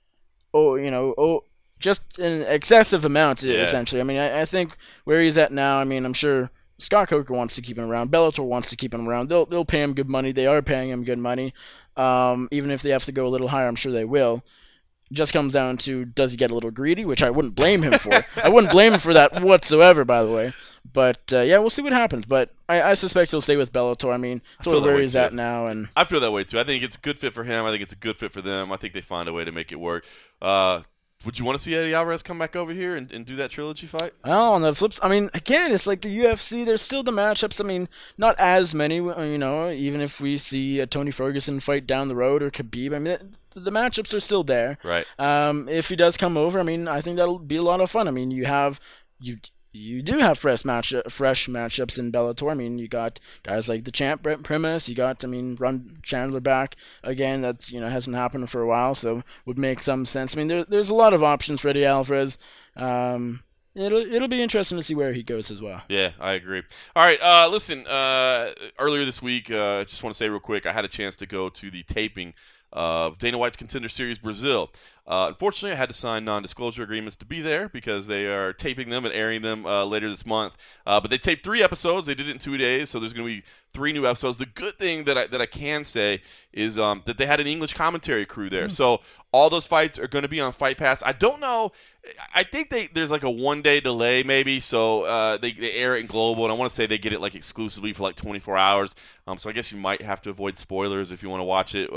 just an excessive amount, essentially. I mean, I think where he's at now. I mean, I'm sure Scott Coker wants to keep him around. Bellator wants to keep him around. They'll pay him good money. They are paying him good money. Even if they have to go a little higher, I'm sure they will. Just comes down to, does he get a little greedy, which I wouldn't blame him for. I wouldn't blame him for that whatsoever, by the way. But, we'll see what happens. But I suspect he'll stay with Bellator. I mean, sort of where he's at now. And I feel that way, too. I think it's a good fit for him. I think it's a good fit for them. I think they find a way to make it work. Would you want to see Eddie Alvarez come back over here and do that trilogy fight? Well, on the flips, I mean, again, it's like the UFC. There's still the matchups. I mean, not as many, even if we see a Tony Ferguson fight down the road or Khabib. I mean, the matchups are still there. Right. If he does come over, I mean, I think that'll be a lot of fun. I mean, you do have fresh matchups in Bellator. I mean, you got guys like the champ Brent Primus. You got, run Chandler back again. That hasn't happened for a while, so would make some sense. I mean, there's a lot of options for Eddie Alvarez. It'll be interesting to see where he goes as well. Yeah, I agree. All right, listen. Earlier this week, just want to say real quick, I had a chance to go to the taping of Dana White's Contender Series Brazil. Unfortunately, I had to sign non-disclosure agreements to be there because they are taping them and airing them later this month. But they taped 3 episodes. They did it in 2 days, so there's going to be 3 new episodes. The good thing that I can say is that they had an English commentary crew there. So all those fights are going to be on Fight Pass. I don't know. I think there's like a 1-day delay maybe, so they air it in global, and I want to say they get it like exclusively for like 24 hours. So I guess you might have to avoid spoilers if you want to watch it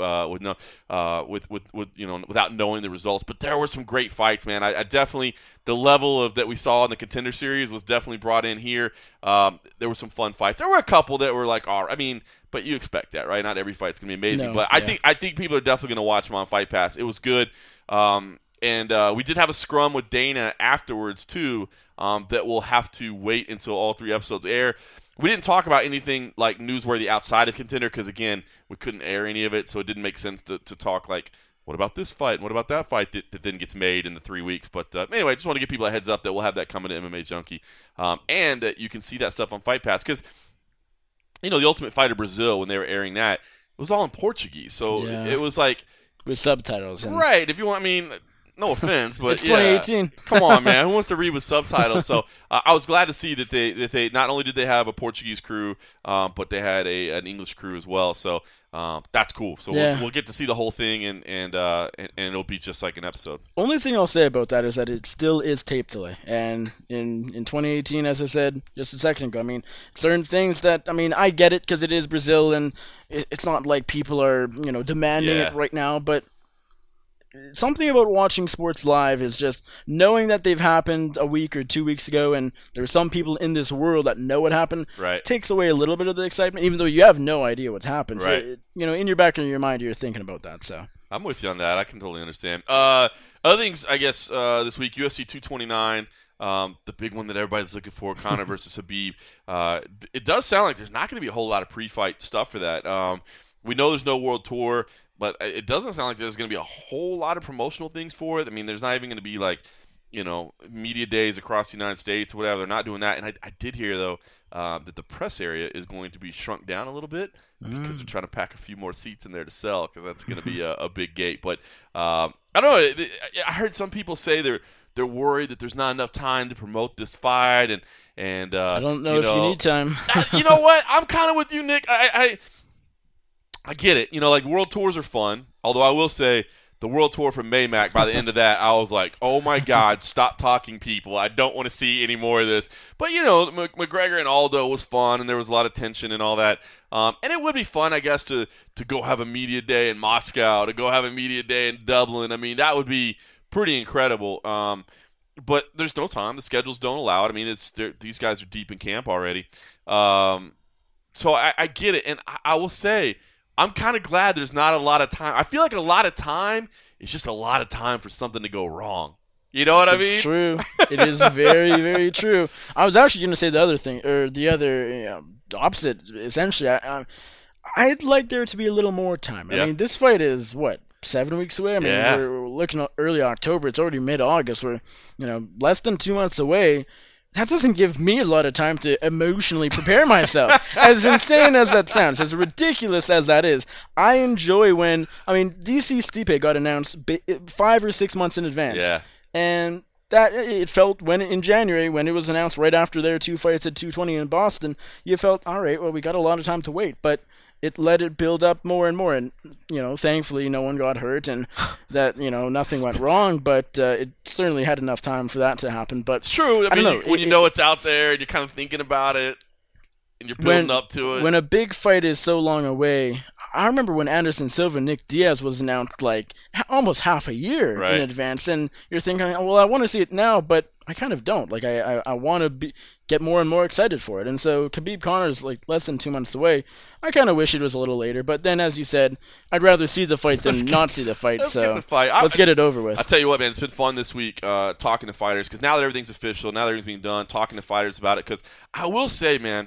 without knowing the results. But there were some great fights, man. I definitely, the level of that we saw in the Contender Series was definitely brought in here. There were some fun fights. There were a couple that were like, but you expect that, right? Not every fight's gonna be amazing, No, but yeah. I think people are definitely gonna watch them on Fight Pass. It was good. And we did have a scrum with Dana afterwards, too, that we'll have to wait until all 3 episodes air. We didn't talk about anything like newsworthy outside of Contender because, again, we couldn't air any of it, so it didn't make sense to talk like, what about this fight? And what about that fight that then gets made in the 3 weeks? But anyway, I just want to give people a heads up that we'll have that coming to MMA Junkie. And that you can see that stuff on Fight Pass because, the Ultimate Fighter Brazil, when they were airing that, it was all in Portuguese. So it was like... with subtitles. Right. If you want, no offense, but it's 2018. Come on, man. Who wants to read with subtitles? So I was glad to see that they not only did they have a Portuguese crew, but they had an English crew as well. So That's cool. So Yeah. we'll get to see the whole thing, and it'll be just like an episode. Only thing I'll say about that is that it still is tape delay. And in 2018, as I said just a second ago, I mean, certain things that, I mean, I get it because it is Brazil, and it's not like people are, demanding Yeah. it right now, but something about watching sports live is just knowing that they've happened a week or 2 weeks ago, and there's some people in this world that know what happened. Right. Takes away a little bit of the excitement, even though you have no idea what's happened. Right. So, in your back of your mind, you're thinking about that. So I'm with you on that. I can totally understand. Other things, I guess, this week, UFC 229, the big one that everybody's looking for, Conor versus Khabib. It does sound like there's not going to be a whole lot of pre-fight stuff for that. We know there's no world tour, but it doesn't sound like there's going to be a whole lot of promotional things for it. I mean, there's not even going to be like, media days across the United States or whatever. They're not doing that. And I did hear, though, that the press area is going to be shrunk down a little bit because they're trying to pack a few more seats in there to sell, because that's going to be a big gate. But I don't know. I heard some people say they're worried that there's not enough time to promote this fight. And I don't know if you need time. You know what? I'm kind of with you, Nick. I get it. Like world tours are fun. Although I will say the world tour from Maymac, by the end of that, I was like, oh my God, stop talking, people. I don't want to see any more of this. But, McGregor and Aldo was fun, and there was a lot of tension and all that. And it would be fun, I guess, to go have a media day in Moscow, to go have a media day in Dublin. I mean, that would be pretty incredible. But there's no time. The schedules don't allow it. I mean, these guys are deep in camp already. So I get it. And I will say, I'm kind of glad there's not a lot of time. I feel like a lot of time is just a lot of time for something to go wrong. You know what I mean? It's true. It is very, very true. I was actually going to say the other thing, or the opposite, essentially. I'd like there to be a little more time. Yeah. I mean, this fight is, 7 weeks away? I mean, Yeah. we're looking at early October. It's already mid-August. We're, less than 2 months away. That doesn't give me a lot of time to emotionally prepare myself. As insane as that sounds, as ridiculous as that is, I enjoy when, DC Stipe got announced 5 or 6 months in advance. Yeah. And that it felt in January, when it was announced right after their 2 fights at 220 in Boston, you felt, all right, well, we got a lot of time to wait. But it let it build up more and more. And, thankfully no one got hurt and that, nothing went wrong. But it certainly had enough time for that to happen. But It's true. I don't mean, know. when you know it's out there and you're kind of thinking about it and you're building up to it. When a big fight is so long away, I remember when Anderson Silva, Nick Diaz was announced almost half a year Right. in advance, and you're thinking, well, I want to see it now, but I kind of don't. I want to get more and more excited for it. And so Khabib Conor's less than 2 months away. I kind of wish it was a little later, but then, as you said, I'd rather see the fight than not see the fight. Let's So get the fight. let's get it over with. I'll tell you what, man, it's been fun this week talking to fighters, because now that everything's official, now that everything's being done, talking to fighters about it, because I will say, man,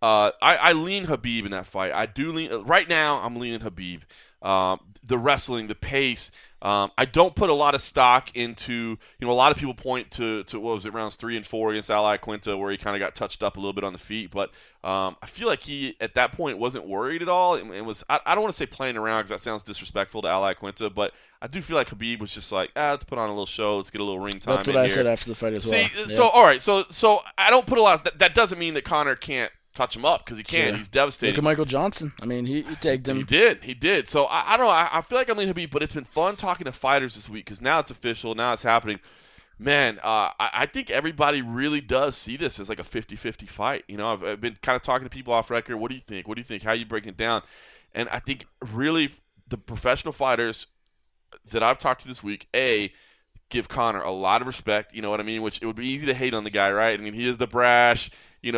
I lean Khabib in that fight. I do lean. Right now, I'm leaning Khabib. The wrestling, the pace. I don't put a lot of stock into, a lot of people point to what was it, rounds 3 and 4 against Al Iaquinta, where he kind of got touched up a little bit on the feet. But I feel like he, at that point, wasn't worried at all. It was, I don't want to say playing around, because that sounds disrespectful to Al Iaquinta, but I do feel like Khabib was just like, let's put on a little show, let's get a little ring time. That's what I said after the fight as well. See, Yeah. so all right, so I don't put a lot. That doesn't mean that Conor can't touch him up, because he can. Sure. He's devastating. Look at Michael Johnson. He tagged him. He did. So I don't know. I feel like I'm leaning Khabib, but it's been fun talking to fighters this week, because now it's official. Now it's happening. Man, I think everybody really does see this as like a 50-50 fight. I've been kind of talking to people off record. What do you think? What do you think? How are you breaking it down? And I think really the professional fighters that I've talked to this week, give Conor a lot of respect, you know what I mean? Which it would be easy to hate on the guy, right? I mean, he is the brash,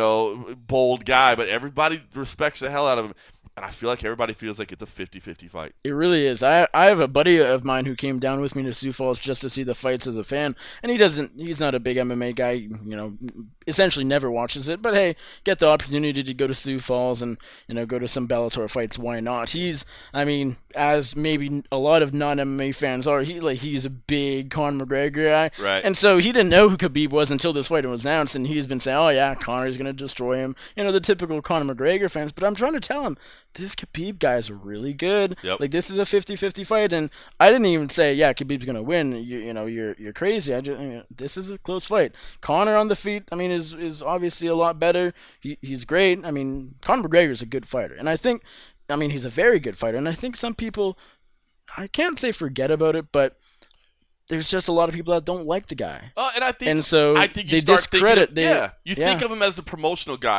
bold guy, but everybody respects the hell out of him. And I feel like everybody feels like it's a 50-50 fight. It really is. I have a buddy of mine who came down with me to Sioux Falls just to see the fights as a fan, and he's not a big MMA guy, essentially never watches it, but hey, get the opportunity to go to Sioux Falls and, go to some Bellator fights, why not? He's, as maybe a lot of non-MMA fans are, he's a big Conor McGregor guy. Right. And so he didn't know who Khabib was until this fight was announced, and he's been saying, oh yeah, Conor's going to destroy him. The typical Conor McGregor fans, but I'm trying to tell him, this Khabib guy is really good. Yep. This is a 50-50 fight, and I didn't even say, yeah, Khabib's gonna win. You're crazy. This is a close fight. Conor on the feet, is obviously a lot better. He's great. Conor McGregor is a good fighter, and I think I mean, he's a very good fighter, and I think some people, I can't say forget about it, but there's just a lot of people that don't like the guy. And I think, and so I think you they start discredit. you think of him as the promotional guy.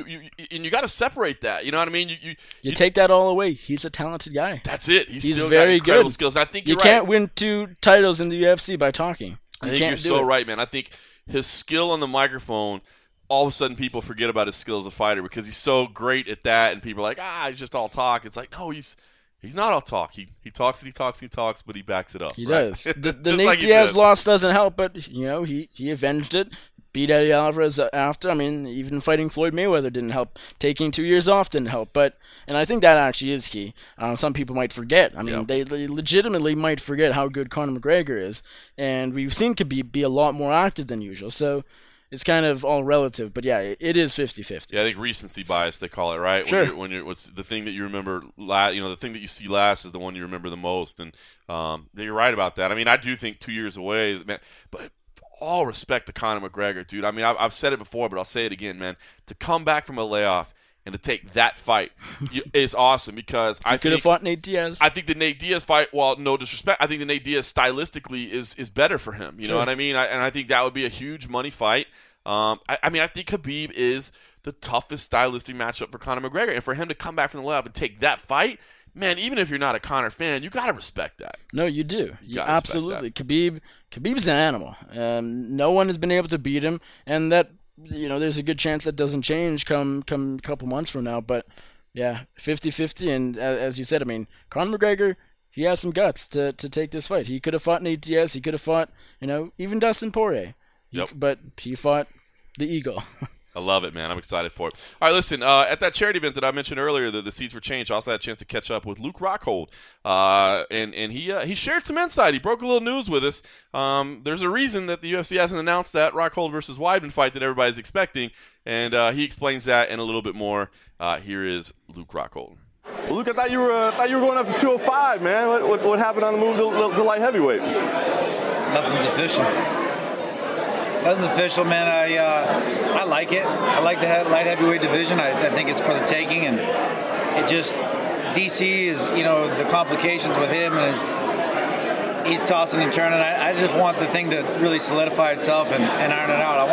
You got to separate that. You know what I mean? You take that all away. He's a talented guy. That's it. He's still very got incredible good. skills. I think you can't win 2 titles in the UFC by talking. I think you're so right, man. I think his skill on the microphone, all of a sudden people forget about his skill as a fighter because he's so great at that, and people are like, he's just all talk. It's like, no, he's not all talk. He talks and he talks and he talks, but he backs it up. He right? does. The Nate Diaz loss doesn't help, but he avenged it. Beat Eddie Alvarez after. I mean, even fighting Floyd Mayweather didn't help. Taking 2 years off didn't help. And I think that actually is key. Some people might forget. I mean, they legitimately might forget how good Conor McGregor is. And we've seen Khabib be a lot more active than usual. So it's kind of all relative. But yeah, it is 50-50. Yeah, I think recency bias, they call it, right? Sure. When you're what's the thing that you remember, the thing that you see last is the one you remember the most. And you're right about that. I mean, I do think 2 years away, man, but all respect to Conor McGregor, dude. I mean, I've said it before, but I'll say it again, man. To come back from a layoff and to take that fight is awesome because I could have fought Nate Diaz. I think the Nate Diaz fight, well, no disrespect, I think the Nate Diaz stylistically is better for him. You know what I mean? And I think that would be a huge money fight. I think Khabib is the toughest stylistic matchup for Conor McGregor. And for him to come back from the layoff and take that fight, man, even if you're not a Conor fan, you got to respect that. No, you do. You absolutely. Khabib's an animal. No one has been able to beat him, and that there's a good chance that doesn't change come a couple months from now. But yeah, 50-50, and as you said, I mean, Conor McGregor, he has some guts to take this fight. He could have fought Nate Diaz. He could have fought, even Dustin Poirier. Yep. But he fought the Eagle. I love it, man. I'm excited for it. All right, listen, at that charity event that I mentioned earlier, the Seeds for Change, I also had a chance to catch up with Luke Rockhold, and he shared some insight. He broke a little news with us. There's a reason that the UFC hasn't announced that Rockhold versus Weidman fight that everybody's expecting, and he explains that and a little bit more. Here is Luke Rockhold. Well, Luke, I thought you were going up to 205, man. What happened on the move to light heavyweight? Nothing's official. Nothing's official, man. I like it. I like the light heavyweight division. I think it's for the taking, and it just DC is the complications with him and he's tossing and turning. I just want the thing to really solidify itself and iron it out.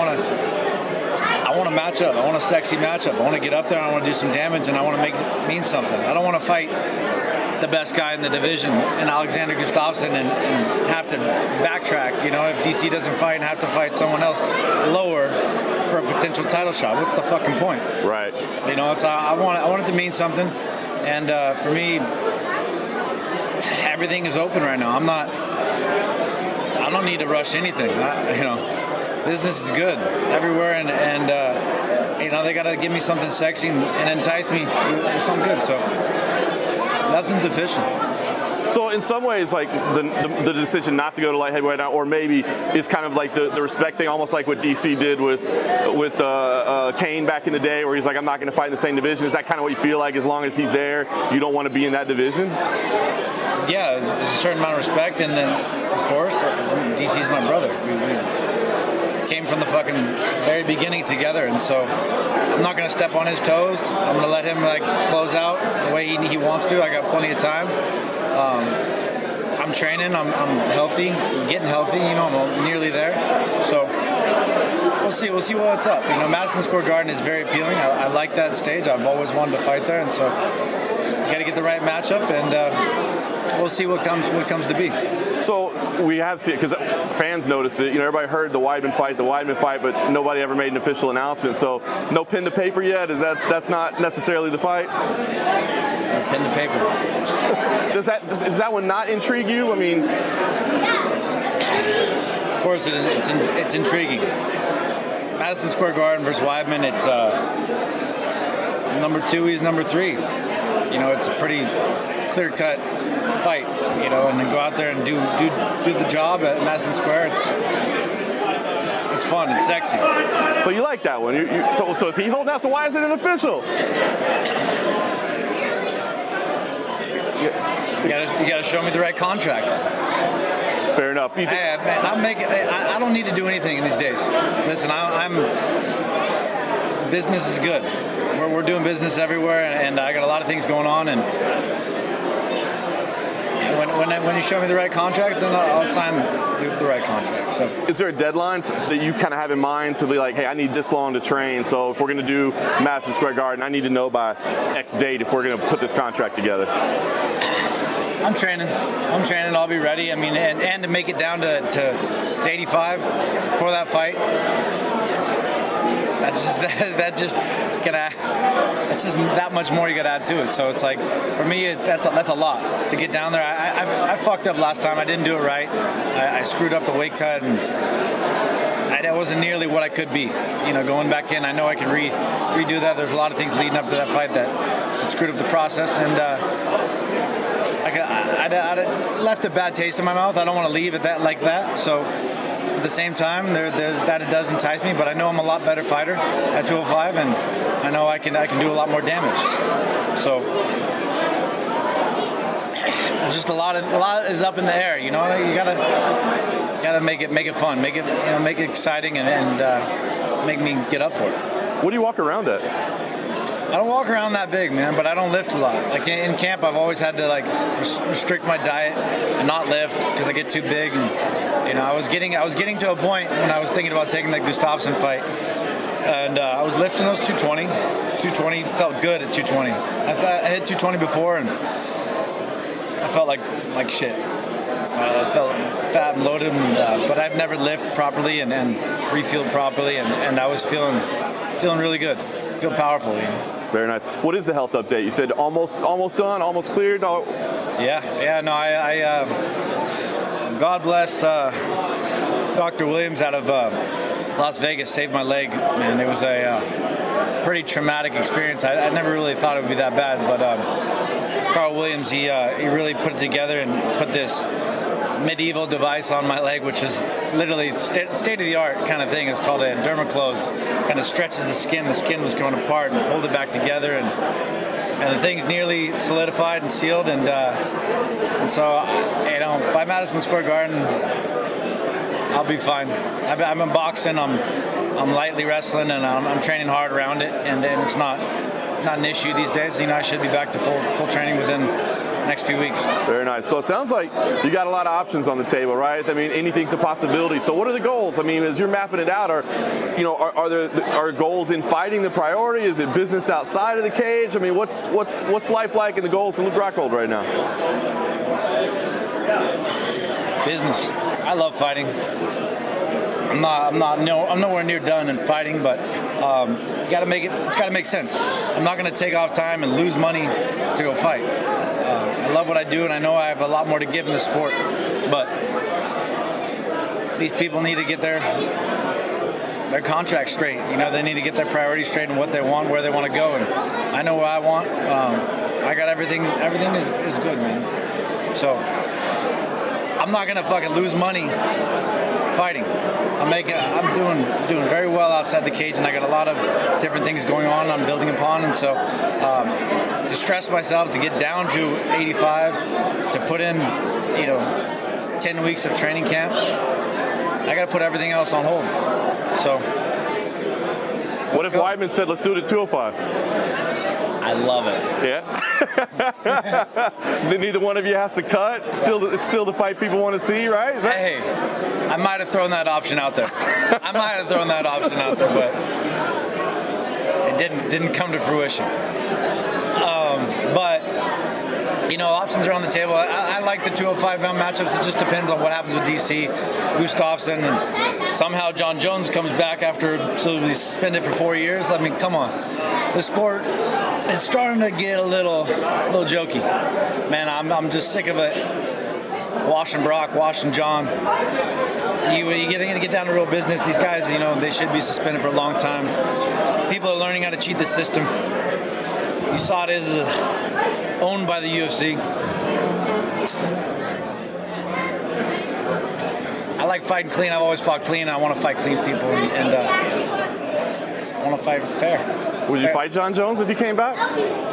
I want a matchup. I want a sexy matchup. I want to get up there. I want to do some damage, and I want to make it mean something. I don't want to fight the best guy in the division and Alexander Gustafsson and have to backtrack, if DC doesn't fight and have to fight someone else lower for a potential title shot. What's the fucking point? Right. I want it to mean something, and for me, everything is open right now. I don't need to rush anything. Business is good everywhere, and they got to give me something sexy and entice me with something good. So nothing's official. So in some ways, like the decision not to go to light heavyweight now, or maybe is kind of like the respect thing, almost like what DC did with Kane back in the day, where he's like, I'm not going to fight in the same division. Is that kind of what you feel like? As long as he's there, you don't want to be in that division? Yeah, there's a certain amount of respect, and then of course DC's my brother. We came from the fucking very beginning together, and so I'm not going to step on his toes. I'm going to let him close out the way he wants to. I got plenty of time. I'm training. I'm healthy. I'm getting healthy. I'm nearly there. So we'll see. We'll see what's up. Madison Square Garden is very appealing. I like that stage. I've always wanted to fight there, and so got to get the right matchup, and we'll see what comes to be. So we have seen it because fans notice it. Everybody heard the Weidman fight, but nobody ever made an official announcement. So no pen to paper yet. That's not necessarily the fight? No pen to paper. Does that one not intrigue you? I mean, of course it's intriguing. Madison Square Garden versus Weidman. It's number 2. He's number 3. It's a pretty clear-cut fight, and then go out there and do the job at Madison Square. It's fun. It's sexy. So you like that one? So is he holding out? So why is it an official? You got to show me the right contract. Fair enough. I don't need to do anything in these days. Listen, business is good. we're doing business everywhere, and I got a lot of things going on. And when you show me the right contract, then I'll sign the right contract. So, is there a deadline that you kind of have in mind to be like, hey, I need this long to train, so if we're going to do Madison Square Garden, I need to know by X date if we're going to put this contract together? I'm training. I'll be ready. I mean, and to make it down to 85 for that fight. That's just that much more you got to add to it. So it's like, for me, that's a lot to get down there. I fucked up last time. I didn't do it right. I screwed up the weight cut, and that wasn't nearly what I could be. You know, going back in, I know I can redo that. There's a lot of things leading up to that fight that screwed up the process, and I left a bad taste in my mouth. I don't want to leave it like that. So at the same time, there's that it does entice me, but I know I'm a lot better fighter at 205, and I know I can do a lot more damage. So there's just a lot is up in the air. You know, you gotta make it fun, make it exciting, and make me get up for it. What do you walk around at? I don't walk around that big, man, but I don't lift a lot. Like in camp, I've always had to restrict my diet and not lift because I get too big. And you know, I was getting to a point when I was thinking about taking that Gustafsson fight, and I was lifting those 220. 220 felt good at 220. I hit 220 before, and I felt like shit. I felt fat and loaded, but I've never lifted properly and refueled properly, and I was feeling really good. Feel powerful, you know. Very nice. What is the health update? You said almost done, almost cleared. Yeah. No, I God bless Dr. Williams out of Las Vegas saved my leg, man. It was a pretty traumatic experience. I never really thought it would be that bad, but Carl Williams, he really put it together and put this medieval device on my leg, which is literally state-of-the-art kind of thing. It's called a dermaclose. Kind of stretches the skin. The skin was going apart, and pulled it back together, and the thing's nearly solidified and sealed. And so, you know, by Madison Square Garden, I'll be fine. I'm in boxing. I'm lightly wrestling, and I'm training hard around it, and it's not an issue these days. You know, I should be back to full training within next few weeks. Very nice. So it sounds like you got a lot of options on the table, right? I mean, anything's a possibility. So what are the goals? I mean, as you're mapping it out, are goals in fighting the priority? Is it business outside of the cage? I mean, what's life like in the goals for Luke Rockhold right now? Business. I love fighting. I'm nowhere near done in fighting, but you got to make it. It's got to make sense. I'm not going to take off time and lose money to go fight. I love what I do, and I know I have a lot more to give in the sport. But these people need to get their contracts straight. You know, they need to get their priorities straight and what they want, where they want to go. And I know what I want. I got everything. Everything is good, man. So I'm not going to fucking lose money fighting. I'm doing very well outside the cage, and I got a lot of different things going on I'm building upon. And so to stress myself to get down to 85, to put in 10 weeks of training camp, I got to put everything else on hold. So what if Weidman said, let's do it at 205? I love it. Yeah. Neither one of you has to cut. It's still the fight people want to see, right? Hey, I might have thrown that option out there. But it didn't come to fruition. But options are on the table. I like the 205-pound matchups. It just depends on what happens with DC, Gustafsson, and somehow John Jones comes back after he's suspended for 4 years. I mean, come on. The sport is starting to get a little jokey. Man, I'm just sick of it. Washing Brock, washing John. You're going to get down to real business. These guys, they should be suspended for a long time. People are learning how to cheat the system. USADA is owned by the UFC. I like fighting clean. I've always fought clean. I want to fight clean people, and I want to fight fair. Would you fight John Jones if he came back?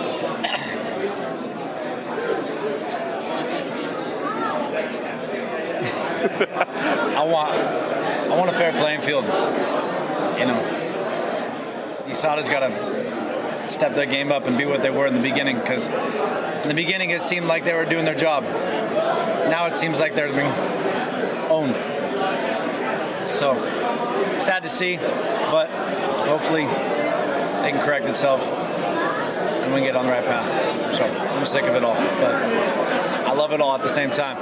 I want a fair playing field. USADA's got to step their game up and be what they were in the beginning. Because in the beginning, it seemed like they were doing their job. Now it seems like they're being owned. So sad to see, but hopefully it can correct itself and we can get on the right path. So I'm sick of it all, but I love it all at the same time.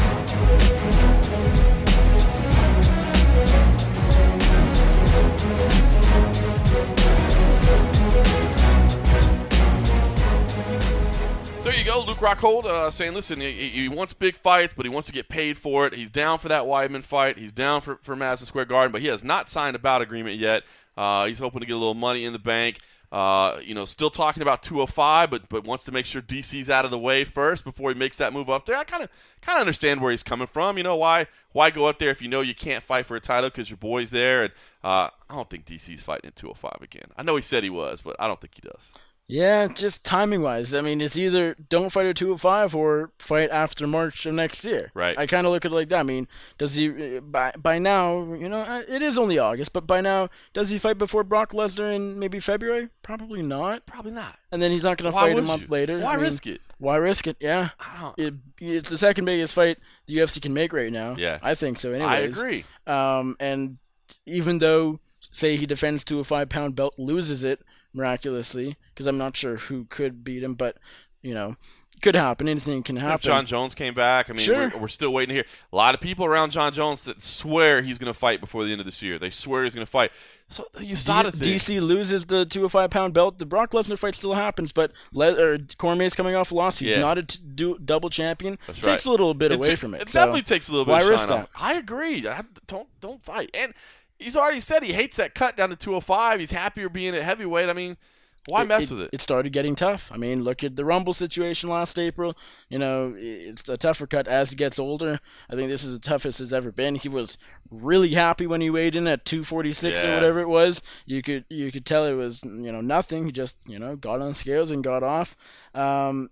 There you go, Luke Rockhold saying, listen, he wants big fights, but he wants to get paid for it. He's down for that Weidman fight. He's down for Madison Square Garden, but he has not signed a bout agreement yet. He's hoping to get a little money in the bank. Still talking about 205, but wants to make sure DC's out of the way first before he makes that move up there. I kind of understand where he's coming from. Why go up there if you know you can't fight for a title because your boy's there? And I don't think DC's fighting at 205 again. I know he said he was, but I don't think he does. Yeah, just timing-wise. I mean, it's either don't fight at 205 or fight after March of next year. Right. I kind of look at it like that. I mean, does he, by now, it is only August, but by now, does he fight before Brock Lesnar in maybe February? Probably not. Probably not. And then he's not going to fight a month later. Why risk it? Why risk it? Yeah. It's the second biggest fight the UFC can make right now. Yeah. I think so anyways. I agree. And even though, say he defends to a 5-pound belt, loses it miraculously, because I'm not sure who could beat him, but, could happen. Anything can happen. If John Jones came back, I mean, sure. we're still waiting to hear. A lot of people around John Jones that swear he's going to fight before the end of this year. They swear he's going to fight. So the USADA thing. DC loses the 205-pound belt. The Brock Lesnar fight still happens, but Cormier's coming off a loss. He's not a double champion. That's right. Takes a little bit away from it. It definitely takes a little bit of shine off. That? I agree. Don't fight. And he's already said he hates that cut down to 205. He's happier being at heavyweight. I mean, why mess with it? It started getting tough. I mean, look at the Rumble situation last April. It's a tougher cut as he gets older. I think this is the toughest it's ever been. He was really happy when he weighed in at 246 or whatever it was. You could tell it was nothing. He just got on the scales and got off. And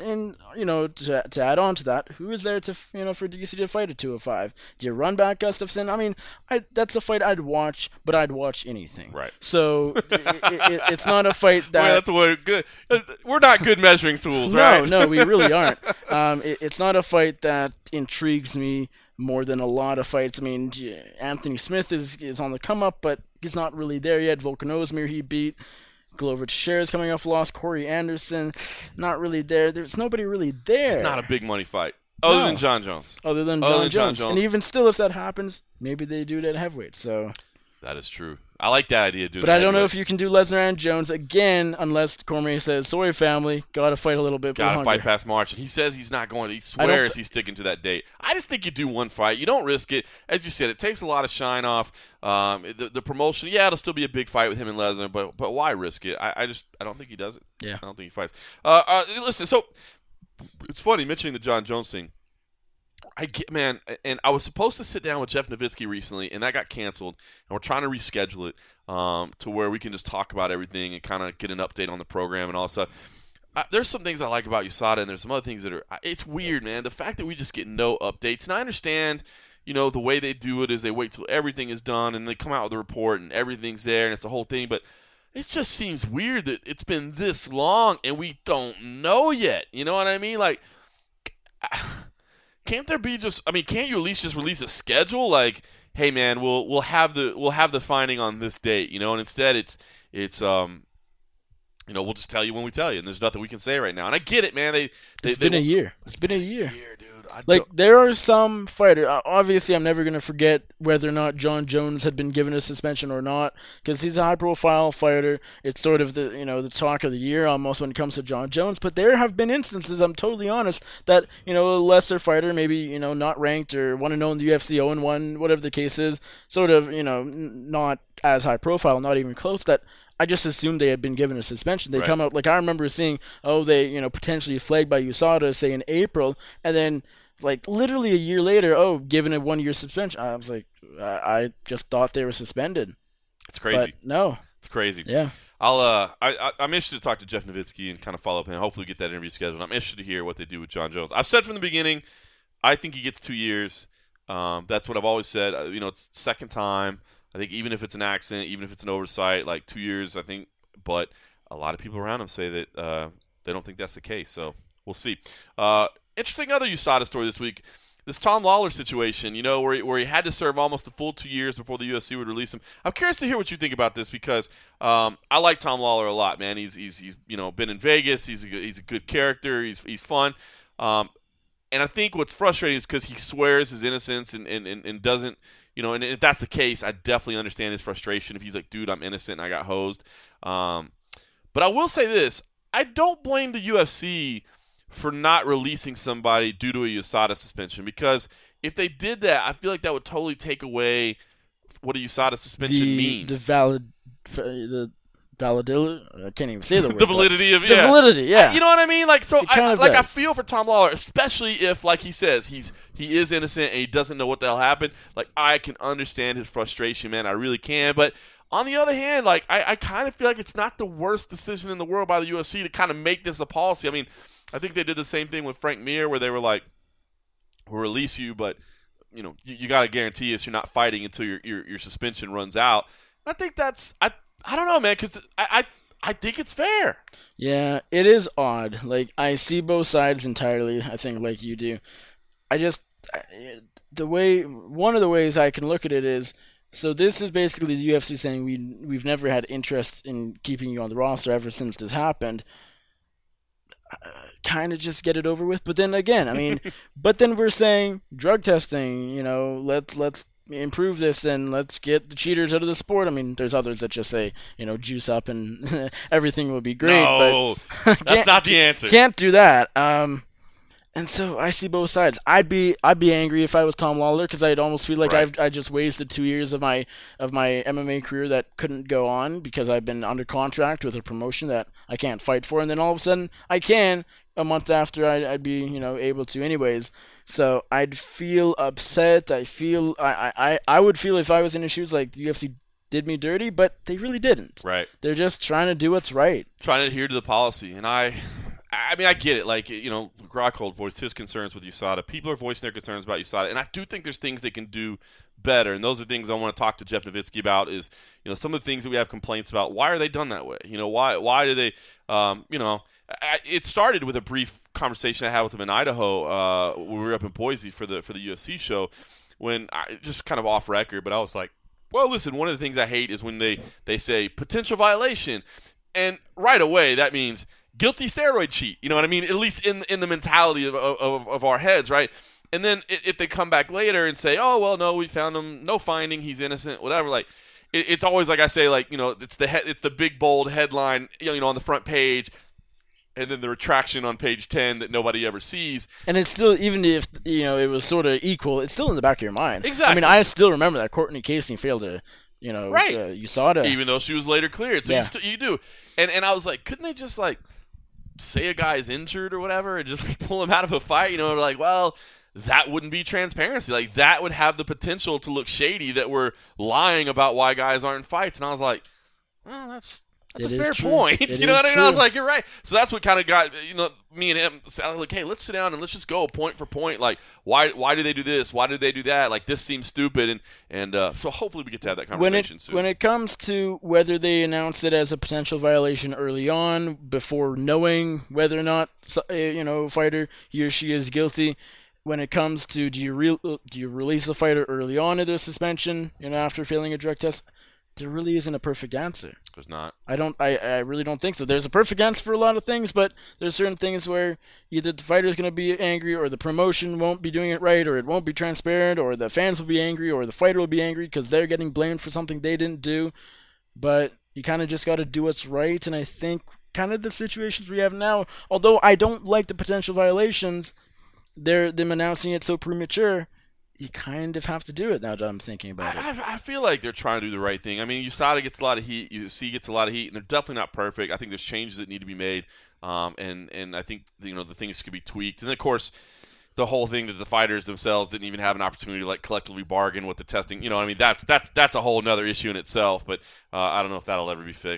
to add on to that, who is there to for DC to fight at 205? Do you run back Gustafsson? I mean, that's a fight I'd watch, but I'd watch anything. Right. So it's not a fight. That's good. We're not good measuring tools, right? No, we really aren't. It's not a fight that intrigues me more than a lot of fights. I mean, Anthony Smith is on the come up, but he's not really there yet. Volkan Ozdemir he beat. Glover Teixeira is coming off a loss. Corey Anderson, not really there. There's nobody really there. It's not a big money fight. Other than John Jones. Other than John Jones. And even still, if that happens, maybe they do it at heavyweight. So that is true. I like that idea. But I don't know if you can do Lesnar and Jones again unless Cormier says, sorry, family, got to fight a little bit. Got to fight past March. And he says he's not going to. He swears he's sticking to that date. I just think you do one fight. You don't risk it. As you said, it takes a lot of shine off. The promotion, it'll still be a big fight with him and Lesnar, but why risk it? I don't think he does it. Yeah. I don't think he fights. Listen, so it's funny mentioning the John Jones thing. And I was supposed to sit down with Jeff Nowitzki recently, and that got canceled. And we're trying to reschedule it to where we can just talk about everything and kind of get an update on the program and all that stuff. There's some things I like about USADA, and there's some other things that are. It's weird, man. The fact that we just get no updates, and I understand, the way they do it is they wait till everything is done, and they come out with a report, and everything's there, and it's the whole thing. But it just seems weird that it's been this long, and we don't know yet. You know what I mean? Like. Can't there be can't you at least just release a schedule? Like, hey man, we'll have the finding on this date, and instead it's we'll just tell you when we tell you, and there's nothing we can say right now. And I get it, man. It's been a year. It's been a year. Dude. There are some fighters. Obviously, I'm never going to forget whether or not John Jones had been given a suspension or not, because he's a high-profile fighter. It's sort of the talk of the year almost when it comes to John Jones. But there have been instances, I'm totally honest, that a lesser fighter, maybe not ranked or 1-0 in the UFC, 0-1, whatever the case is, sort of not as high-profile, not even close, that I just assumed they had been given a suspension. They come out, I remember seeing, they, potentially flagged by USADA, say in April, and then, literally a year later, given a 1-year suspension. I was like, I just thought they were suspended. It's crazy. But no. It's crazy. Yeah. I'm interested to talk to Jeff Nowitzki and kind of follow up and hopefully get that interview scheduled. I'm interested to hear what they do with John Jones. I've said from the beginning, I think he gets 2 years. That's what I've always said. It's second time. I think even if it's an accident, even if it's an oversight, 2 years, I think. But a lot of people around him say that they don't think that's the case. So we'll see. Interesting other USADA story this week. This Tom Lawler situation, where he had to serve almost the full 2 years before the UFC would release him. I'm curious to hear what you think about this because I like Tom Lawler a lot, man. He's been in Vegas. He's a good character. He's fun. And I think what's frustrating is because he swears his innocence and doesn't, and if that's the case, I definitely understand his frustration. If he's like, dude, I'm innocent and I got hosed. But I will say this: I don't blame the UFC for not releasing somebody due to a USADA suspension, because if they did that, I feel like that would totally take away what a USADA suspension means. The validity. I can't even say the word. The validity of the validity. Yeah. You know what I mean? Like, so I feel for Tom Lawler, especially if, like he says, he is innocent and he doesn't know what the hell happened. Like, I can understand his frustration, man. I really can. But on the other hand, like, I kind of feel like it's not the worst decision in the world by the UFC to kind of make this a policy. I mean, I think they did the same thing with Frank Mir, where they were like, we'll release you, but you got to guarantee us you're not fighting until your suspension runs out. I think that's I don't know, man, because I think it's fair. Yeah, it is odd. Like, I see both sides entirely. I think like you do. One of the ways I can look at it is, so this is basically the UFC saying we've never had interest in keeping you on the roster ever since this happened. Kind of just get it over with. But then again, I mean, but then we're saying drug testing, let's improve this and let's get the cheaters out of the sport. I mean, there's others that just say, juice up and everything will be great. No, but that's not the answer. Can't do that. And so I see both sides. I'd be angry if I was Tom Lawler, because I'd almost feel like right. I just wasted 2 years of my MMA career that couldn't go on because I've been under contract with a promotion that I can't fight for, and then all of a sudden I can a month after I'd be able to anyways. So I'd feel upset. I would feel if I was in his shoes like the UFC did me dirty, but they really didn't. Right. They're just trying to do what's right. Trying to adhere to the policy, and I mean, I get it. Like, Rockhold voiced his concerns with USADA. People are voicing their concerns about USADA, and I do think there's things they can do better. And those are things I want to talk to Jeff Nowitzki about. Is some of the things that we have complaints about. Why are they done that way? Why do they? It started with a brief conversation I had with him in Idaho when we were up in Boise for the UFC show. When I just kind of off record, but I was like, well, listen. One of the things I hate is when they say potential violation, and right away that means guilty steroid cheat, you know what I mean? At least in the mentality of our heads, right? And then if they come back later and say, oh, well, no, we found him, no finding, he's innocent, whatever, like, it's always like I say, like, it's the big, bold headline, on the front page, and then the retraction on page 10 that nobody ever sees. And it's still, even if, it was sort of equal, it's still in the back of your mind. Exactly. I mean, I still remember that Courtney Casey failed to, right. USADA. Even though she was later cleared. So yeah. you do. And I was like, couldn't they just, like, say a guy's injured or whatever and just like pull him out of a fight, like, well, that wouldn't be transparency. Like, that would have the potential to look shady that we're lying about why guys aren't in fights. And I was like, well, that's a fair point. You know what I mean? I was like, you're right. So that's what kind of got me and him. So I was like, hey, let's sit down and let's just go point for point. Like, why do they do this? Why do they do that? Like, this seems stupid. And so hopefully we get to have that conversation soon. When it comes to whether they announce it as a potential violation early on, before knowing whether or not fighter he or she is guilty. When it comes to do you release the fighter early on into a suspension, after failing a drug test? There really isn't a perfect answer. There's not. I really don't think so. There's a perfect answer for a lot of things, but there's certain things where either the fighter's going to be angry, or the promotion won't be doing it right, or it won't be transparent, or the fans will be angry, or the fighter will be angry because they're getting blamed for something they didn't do. But you kind of just got to do what's right, and I think kind of the situations we have now, although I don't like the potential violations, them announcing it so premature, you kind of have to do it now that I'm thinking about it. I feel like they're trying to do the right thing. I mean, USADA gets a lot of heat. UFC gets a lot of heat, and they're definitely not perfect. I think there's changes that need to be made, and I think the things could be tweaked. And then, of course, the whole thing that the fighters themselves didn't even have an opportunity to like collectively bargain with the testing. I mean, that's a whole other issue in itself. But I don't know if that'll ever be fixed. But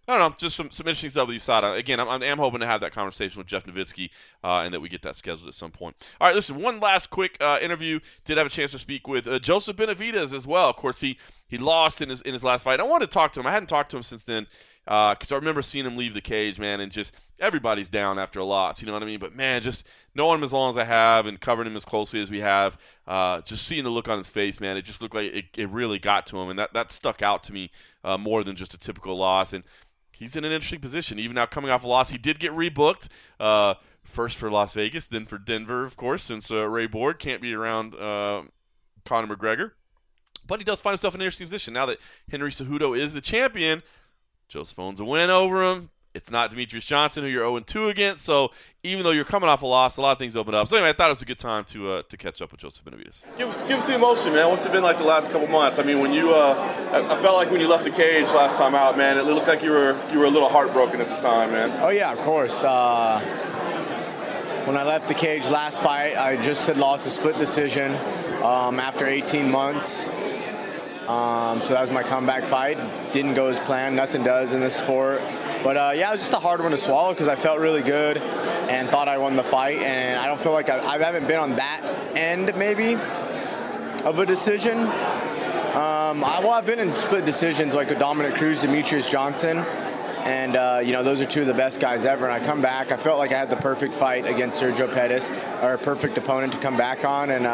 I don't know, just some interesting stuff with USADA. Again, I'm hoping to have that conversation with Jeff Nowitzki and that we get that scheduled at some point. All right, listen, one last quick interview. Did have a chance to speak with Joseph Benavidez as well. Of course, he lost in his last fight. I wanted to talk to him. I hadn't talked to him since then because I remember seeing him leave the cage, man, and just everybody's down after a loss, you know what I mean? But, man, just knowing him as long as I have and covering him as closely as we have, just seeing the look on his face, man, it just looked like it really got to him, and that stuck out to me more than just a typical loss. And he's in an interesting position. Even now coming off a loss, he did get rebooked. First for Las Vegas, then for Denver, of course, since Ray Borg can't be around Conor McGregor. But he does find himself in an interesting position. Now that Henry Cejudo is the champion, Joseph owns a win over him. It's not Demetrius Johnson, who you're 0-2 against. So even though you're coming off a loss, a lot of things open up. So anyway, I thought it was a good time to catch up with Joseph Benavidez. Give us the emotion, man. What's it been like the last couple months? I mean, when you, I felt like when you left the cage last time out, man, it looked like you were a little heartbroken at the time, man. Oh yeah, of course. When I left the cage last fight, I just had lost a split decision after 18 months. So that was my comeback fight. Didn't go as planned. Nothing does in this sport. But yeah, it was just a hard one to swallow because I felt really good and thought I won the fight. And I don't feel like I haven't been on that end maybe of a decision. I've been in split decisions like with Dominic Cruz, Demetrius Johnson. And, those are two of the best guys ever. And I come back. I felt like I had the perfect fight against Sergio Pettis, or a perfect opponent to come back on. And,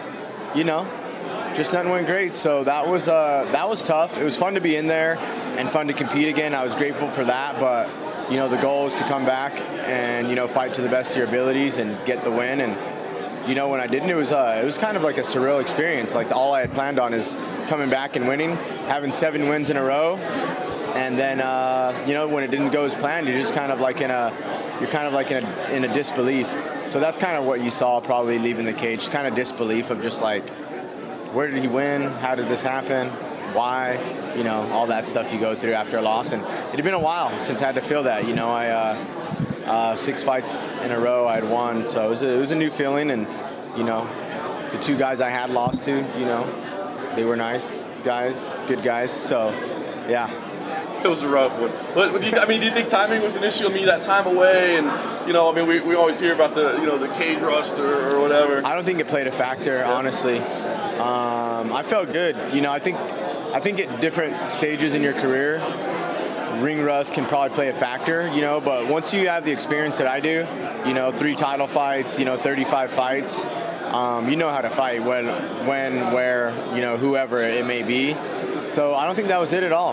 just nothing went great. So that was tough. It was fun to be in there and fun to compete again. I was grateful for that. But, the goal is to come back and, fight to the best of your abilities and get the win. And, when I didn't, it was kind of like a surreal experience. Like all I had planned on is coming back and winning, having 7 wins in a row. And then, when it didn't go as planned, you're just kind of like in a disbelief. So that's kind of what you saw probably leaving the cage, kind of disbelief of just like, where did he win? How did this happen? Why? All that stuff you go through after a loss. And it had been a while since I had to feel that. I 6 fights in a row I had won, so it was a new feeling. And the 2 guys I had lost to, they were nice guys, good guys. So yeah. It was a rough one. But do you think timing was an issue? I mean, that time away, and we always hear about the cage rust or whatever. I don't think it played a factor, honestly. I felt good. I think at different stages in your career, ring rust can probably play a factor. But once you have the experience that I do, 3 title fights, 35 fights, you know how to fight when, where, whoever it may be. So I don't think that was it at all.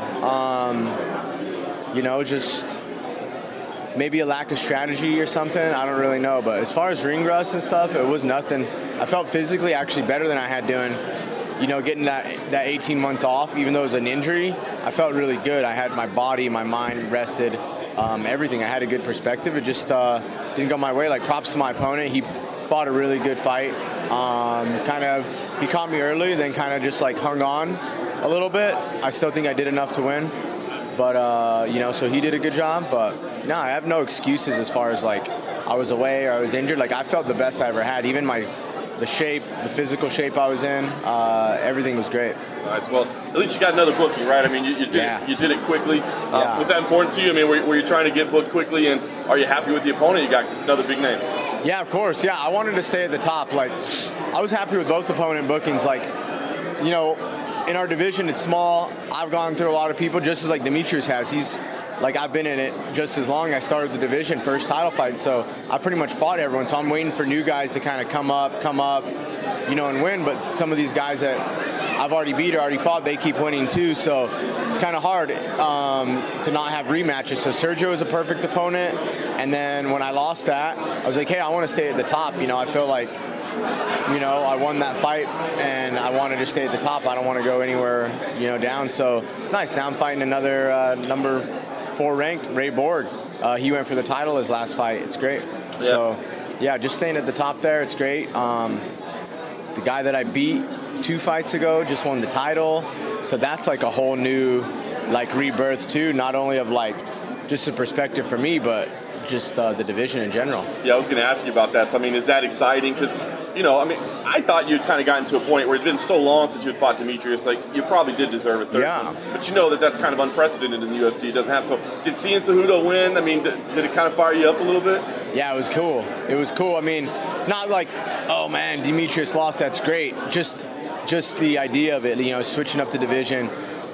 Just maybe a lack of strategy or something. I don't really know. But as far as ring rust and stuff, it was nothing. I felt physically actually better than I had doing, getting that 18 months off, even though it was an injury. I felt really good. I had my body, my mind rested, everything. I had a good perspective. It just didn't go my way. Like, props to my opponent. He fought a really good fight. He caught me early, then kind of just like hung on a little bit. I still think I did enough to win, but so he did a good job. But no, I have no excuses as far as like I was away or I was injured. Like, I felt the best I ever had. Even the physical shape I was in, everything was great. Nice. Well, at least you got another booking, right? I mean, you did it quickly. Was that important to you? I mean, were you trying to get booked quickly, and are you happy with the opponent you got? 'Cause it's another big name. Yeah, of course. Yeah, I wanted to stay at the top. Like, I was happy with both opponent bookings. Like, in our division, it's small. I've gone through a lot of people, just as like Demetrius has. He's like, I've been in it just as long. I started the division, first title fight, so I pretty much fought everyone. So I'm waiting for new guys to kind of come up, and win. But some of these guys that I've already beat or already fought, they keep winning too. So it's kind of hard to not have rematches. So Sergio was a perfect opponent. And then when I lost that, I was like, hey, I want to stay at the top. I feel like, I won that fight and I wanted to stay at the top. I don't want to go anywhere, down. So it's nice. Now I'm fighting another number 4 ranked, Ray Borg. He went for the title his last fight. It's great. Yeah. So, yeah, just staying at the top there. It's great. The guy that I beat 2 fights ago just won the title. So that's like a whole new, rebirth too, not only of just a perspective for me, but just the division in general. Yeah, I was going to ask you about that. So, I mean, is that exciting? Because you know, I mean, I thought you'd kind of gotten to a point where it'd been so long since you'd fought Demetrius, like, you probably did deserve a third one. But you know that's kind of unprecedented in the UFC. It doesn't happen. So did seeing Cejudo win, I mean, did it kind of fire you up a little bit? Yeah, it was cool. It was cool. I mean, not like, oh, man, Demetrius lost, that's great. Just the idea of it, you know, switching up the division.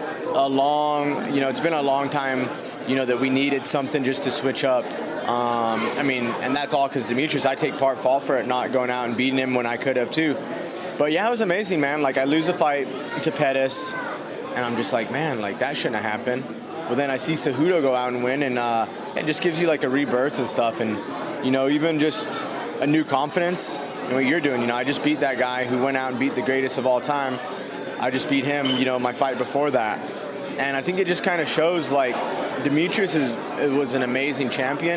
It's been a long time, you know, that we needed something just to switch up. I mean, and that's all because Demetrius, I take fault for it, not going out and beating him when I could have too. But yeah, it was amazing, man. Like, I lose a fight to Pettis, and I'm just like, man, like, that shouldn't have happened. But then I see Cejudo go out and win, and it just gives you like a rebirth and stuff, and, you know, even just a new confidence in what you're doing. You know, I just beat that guy who went out and beat the greatest of all time. I just beat him, you know, my fight before that. And I think it just kind of shows, like, Demetrius was an amazing champion,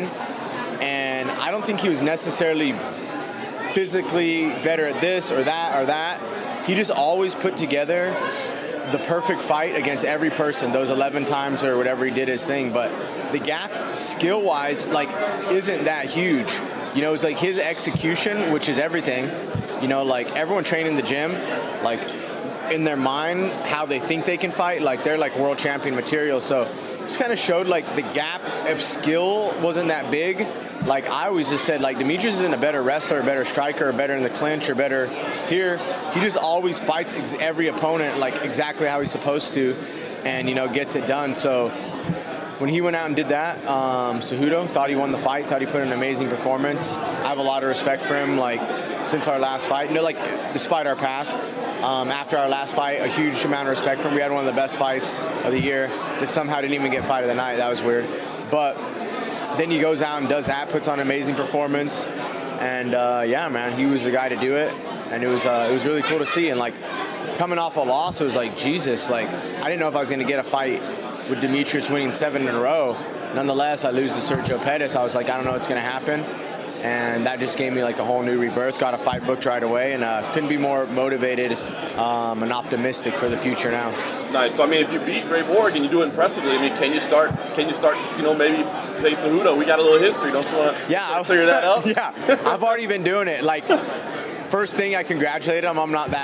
and I don't think he was necessarily physically better at this or that or that. He just always put together the perfect fight against every person, those 11 times or whatever he did his thing. But the gap skill-wise, like, isn't that huge. You know, it's like his execution, which is everything. You know, like, everyone trained in the gym, like, in their mind, how they think they can fight, like, they're like world champion material. So just kind of showed, like, the gap of skill wasn't that big. Like, I always just said, like, Demetrius isn't a better wrestler, a better striker, or better in the clinch, or better here. He just always fights every opponent, like, exactly how he's supposed to, and, you know, gets it done. So when he went out and did that, Cejudo thought he won the fight, thought he put in an amazing performance. I have a lot of respect for him, like, since our last fight. You know, like, despite our past, after our last fight, a huge amount of respect for him. We had one of the best fights of the year that somehow didn't even get fight of the night. That was weird. But then he goes out and does that, puts on an amazing performance. And, yeah, man, he was the guy to do it. And it was really cool to see. And, like, coming off a loss, it was like, Jesus, like, I didn't know if I was going to get a fight with Demetrius winning 7 in a row. Nonetheless, I lose to Sergio Pettis. I was like, I don't know what's going to happen. And that just gave me, like, a whole new rebirth. Got a fight booked right away, and couldn't be more motivated and optimistic for the future now. Nice. So, I mean, if you beat Ray Borg and you do it impressively, I mean, can you start, you know, maybe say, Cejudo, we got a little history. Don't you want to clear that up? Yeah, I've already been doing it. Like, first thing, I congratulated him. I'm not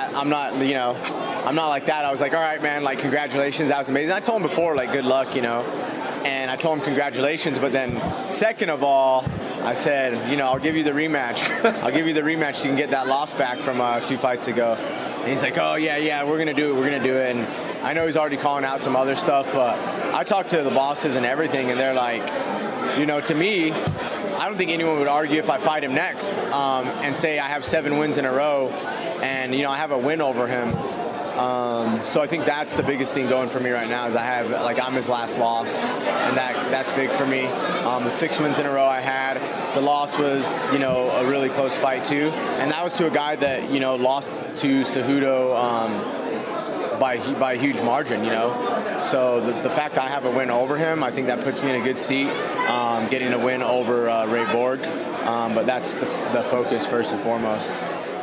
like that. I was like, all right, man, like, congratulations. That was amazing. I told him before, like, good luck, you know. And I told him congratulations. But then, second of all, I said, you know, I'll give you the rematch. I'll give you the rematch so you can get that loss back from 2 fights ago. And he's like, oh, yeah, we're going to do it. And I know he's already calling out some other stuff, but I talked to the bosses and everything, and they're like, you know, to me, I don't think anyone would argue if I fight him next and say I have 7 wins in a row and, you know, I have a win over him. So I think that's the biggest thing going for me right now is I'm his last loss, and that's big for me. The 6 wins in a row I had, the loss was, you know, a really close fight too, and that was to a guy that, you know, lost to Cejudo by a huge margin, you know. So the fact I have a win over him, I think that puts me in a good seat, getting a win over Ray Borg, but that's the focus first and foremost.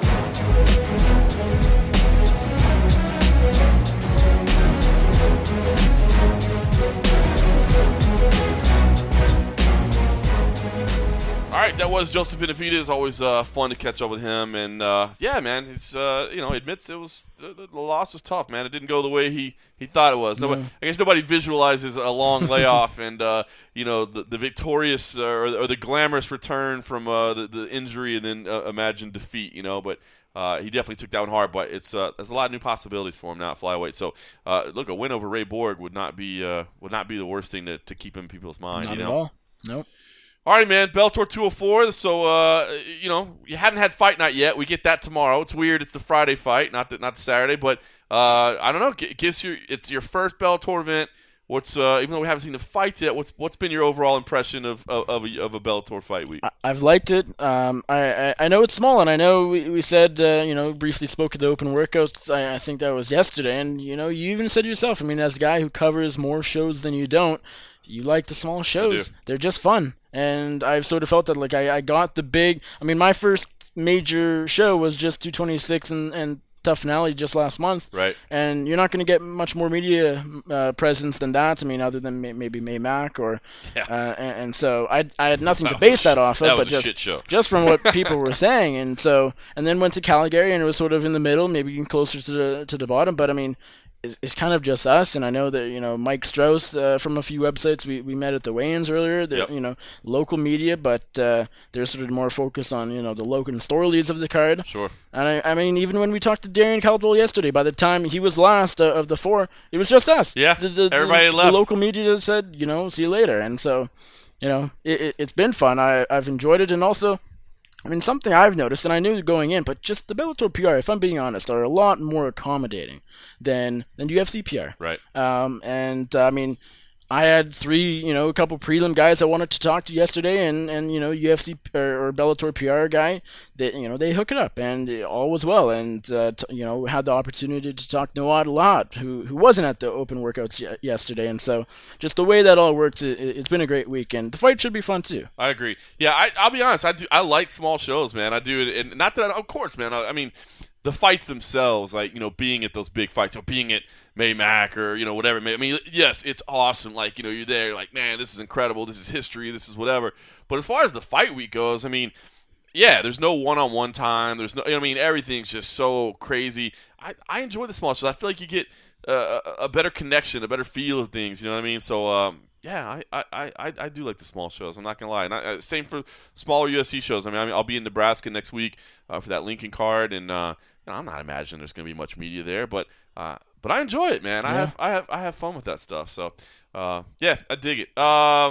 All right, that was Joseph Benavidez. Always fun to catch up with him, and yeah, man, it's you know, admits it was the loss was tough, man. It didn't go the way he thought it was. Nobody, I guess nobody visualizes a long layoff and you know, the victorious or the glamorous return from the injury and then imagine defeat, you know. But he definitely took that one hard. But it's there's a lot of new possibilities for him now at flyweight. So look, a win over Ray Borg would not be the worst thing to keep in people's mind. Not you know? at all. Nope. All right, man, Bellator 204. So, you know, you haven't had Fight Night yet. We get that tomorrow. It's weird. It's the Friday fight, not the Saturday. But I don't know. It's your first Bellator event. What's even though we haven't seen the fights yet, what's been your overall impression of a Bellator fight week? I've liked it. I know it's small, and I know we said you know, briefly spoke of the open workouts. I think that was yesterday, and you know, you even said yourself. I mean, as a guy who covers more shows than you don't, you like the small shows. They're just fun. And I've sort of felt that, like, I got the big... I mean, my first major show was just 226 and Tough Finale just last month. Right. And you're not going to get much more media presence than that. I mean, other than maybe May Mac or, and so I had nothing to base that off of, but just from what people were saying, and then went to Calgary, and it was sort of in the middle, maybe closer to the bottom. But I mean, it's kind of just us, and I know that Mike Strauss from a few websites we met at the weigh-ins earlier. Local media, but they're sort of more focused on the local and store leads of the card. Sure. And I mean, even when we talked to Darian Caldwell yesterday, by the time he was last of the four, it was just us. Yeah. Everybody left. The local media said, see you later, and so it's been fun. I've enjoyed it, and also, I mean, something I've noticed, and I knew going in, but just the Bellator PR, if I'm being honest, are a lot more accommodating than UFC PR. Right. And I mean, I had a couple prelim guys I wanted to talk to yesterday, and UFC or Bellator PR guy, they hook it up, and all was well, and had the opportunity to talk to Noad a lot, who wasn't at the open workouts yesterday, and so just the way that all works, it's been a great weekend. The fight should be fun too. I agree. Yeah, I'll be honest, I like small shows, man. I do it, and not that of course, man. I mean, the fights themselves, like being at those big fights, or being at May Mac or whatever. I mean, yes, it's awesome. Like you're there, like, man, this is incredible. This is history. This is whatever. But as far as the fight week goes, I mean, yeah, there's no one-on-one time. There's no, everything's just so crazy. I enjoy the small shows. I feel like you get a better connection, a better feel of things. You know what I mean? So yeah, I do like the small shows. I'm not gonna lie. Same for smaller UFC shows. I mean, I'll be in Nebraska next week for that Lincoln card, and I'm not imagining there's gonna be much media there, but I enjoy it, man. Yeah. I have fun with that stuff. So yeah, I dig it.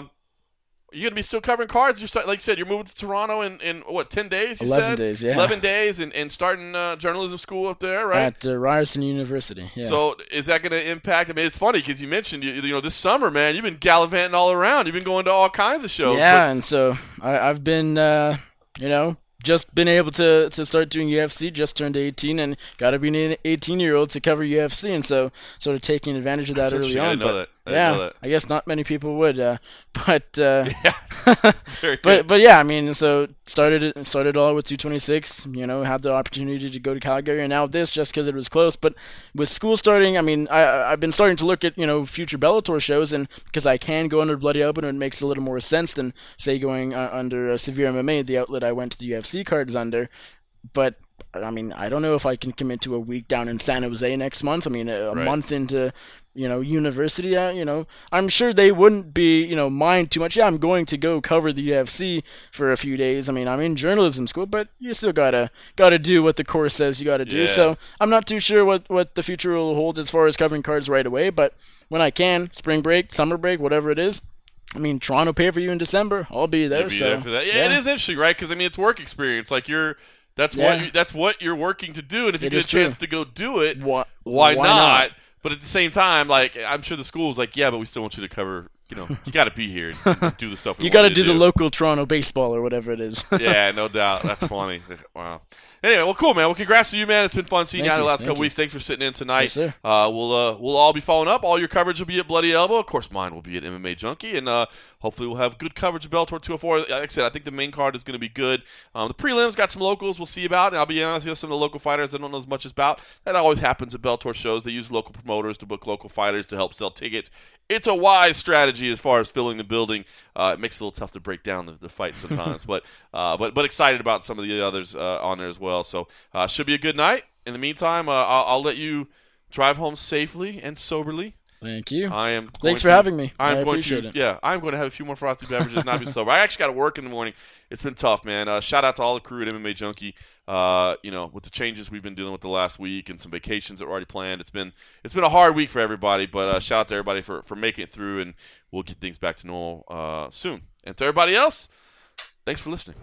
You're gonna be still covering cards. Like you said, you're moving to Toronto in what, 10 days? 11 days, yeah. 11 days, and starting journalism school up there, right? At Ryerson University. Yeah. So is that going to impact? I mean, it's funny because you mentioned this summer, man, you've been gallivanting all around. You've been going to all kinds of shows. Yeah, and so I've been just been able to start doing UFC, just turned 18, and got to be an 18-year-old to cover UFC, and so sort of taking advantage of that early on. I didn't know that. I guess not many people would, but yeah. Very good. but yeah, I mean, so started all with 226, had the opportunity to go to Calgary, and now this just because it was close. But with school starting, I mean, I've been starting to look at future Bellator shows, and because I can go under Bloody Open, it makes a little more sense than say going under Severe MMA, the outlet I went to the UFC cards under. But I mean, I don't know if I can commit to a week down in San Jose next month. I mean, a month into university, I'm sure they wouldn't be, mind too much. Yeah, I'm going to go cover the UFC for a few days. I mean, I'm in journalism school, but you still gotta do what the course says you gotta do. Yeah. So I'm not too sure what the future will hold as far as covering cards right away. But when I can, spring break, summer break, whatever it is. I mean, Toronto pay-per-view in December, I'll be there. There for that. Yeah, it is interesting, right? Because I mean, it's work experience. Like that's what you're working to to do, and if you get a chance to go do it, why not? But at the same time, like, I'm sure the school's like, yeah, but we still want you to cover, you got to be here and do the stuff. You got to do the local Toronto baseball or whatever it is. Yeah, no doubt. That's funny. Wow. Anyway, well, cool, man. Well, congrats to you, man. It's been fun seeing you out the last couple weeks. Thanks for sitting in tonight. Yes, sir. We'll all be following up. All your coverage will be at Bloody Elbow. Of course, mine will be at MMA Junkie, and hopefully we'll have good coverage of Bellator 204. Like I said, I think the main card is going to be good. The prelims got some locals we'll see about, and I'll be honest with you, some of the local fighters I don't know as much about. That always happens at Bellator shows. They use local promoters to book local fighters to help sell tickets. It's a wise strategy as far as filling the building. It makes it a little tough to break down the fight sometimes, but excited about some of the others on there as well. So should be a good night. In the meantime, I'll let you drive home safely and soberly. Thank you. Thanks for having me. I appreciate it. Yeah, I'm going to have a few more frosty beverages, not be sober. I actually got to work in the morning. It's been tough, man. Shout out to all the crew at MMA Junkie. With the changes we've been dealing with the last week and some vacations that were already planned, it's been a hard week for everybody. But shout out to everybody for making it through, and we'll get things back to normal soon. And to everybody else, thanks for listening.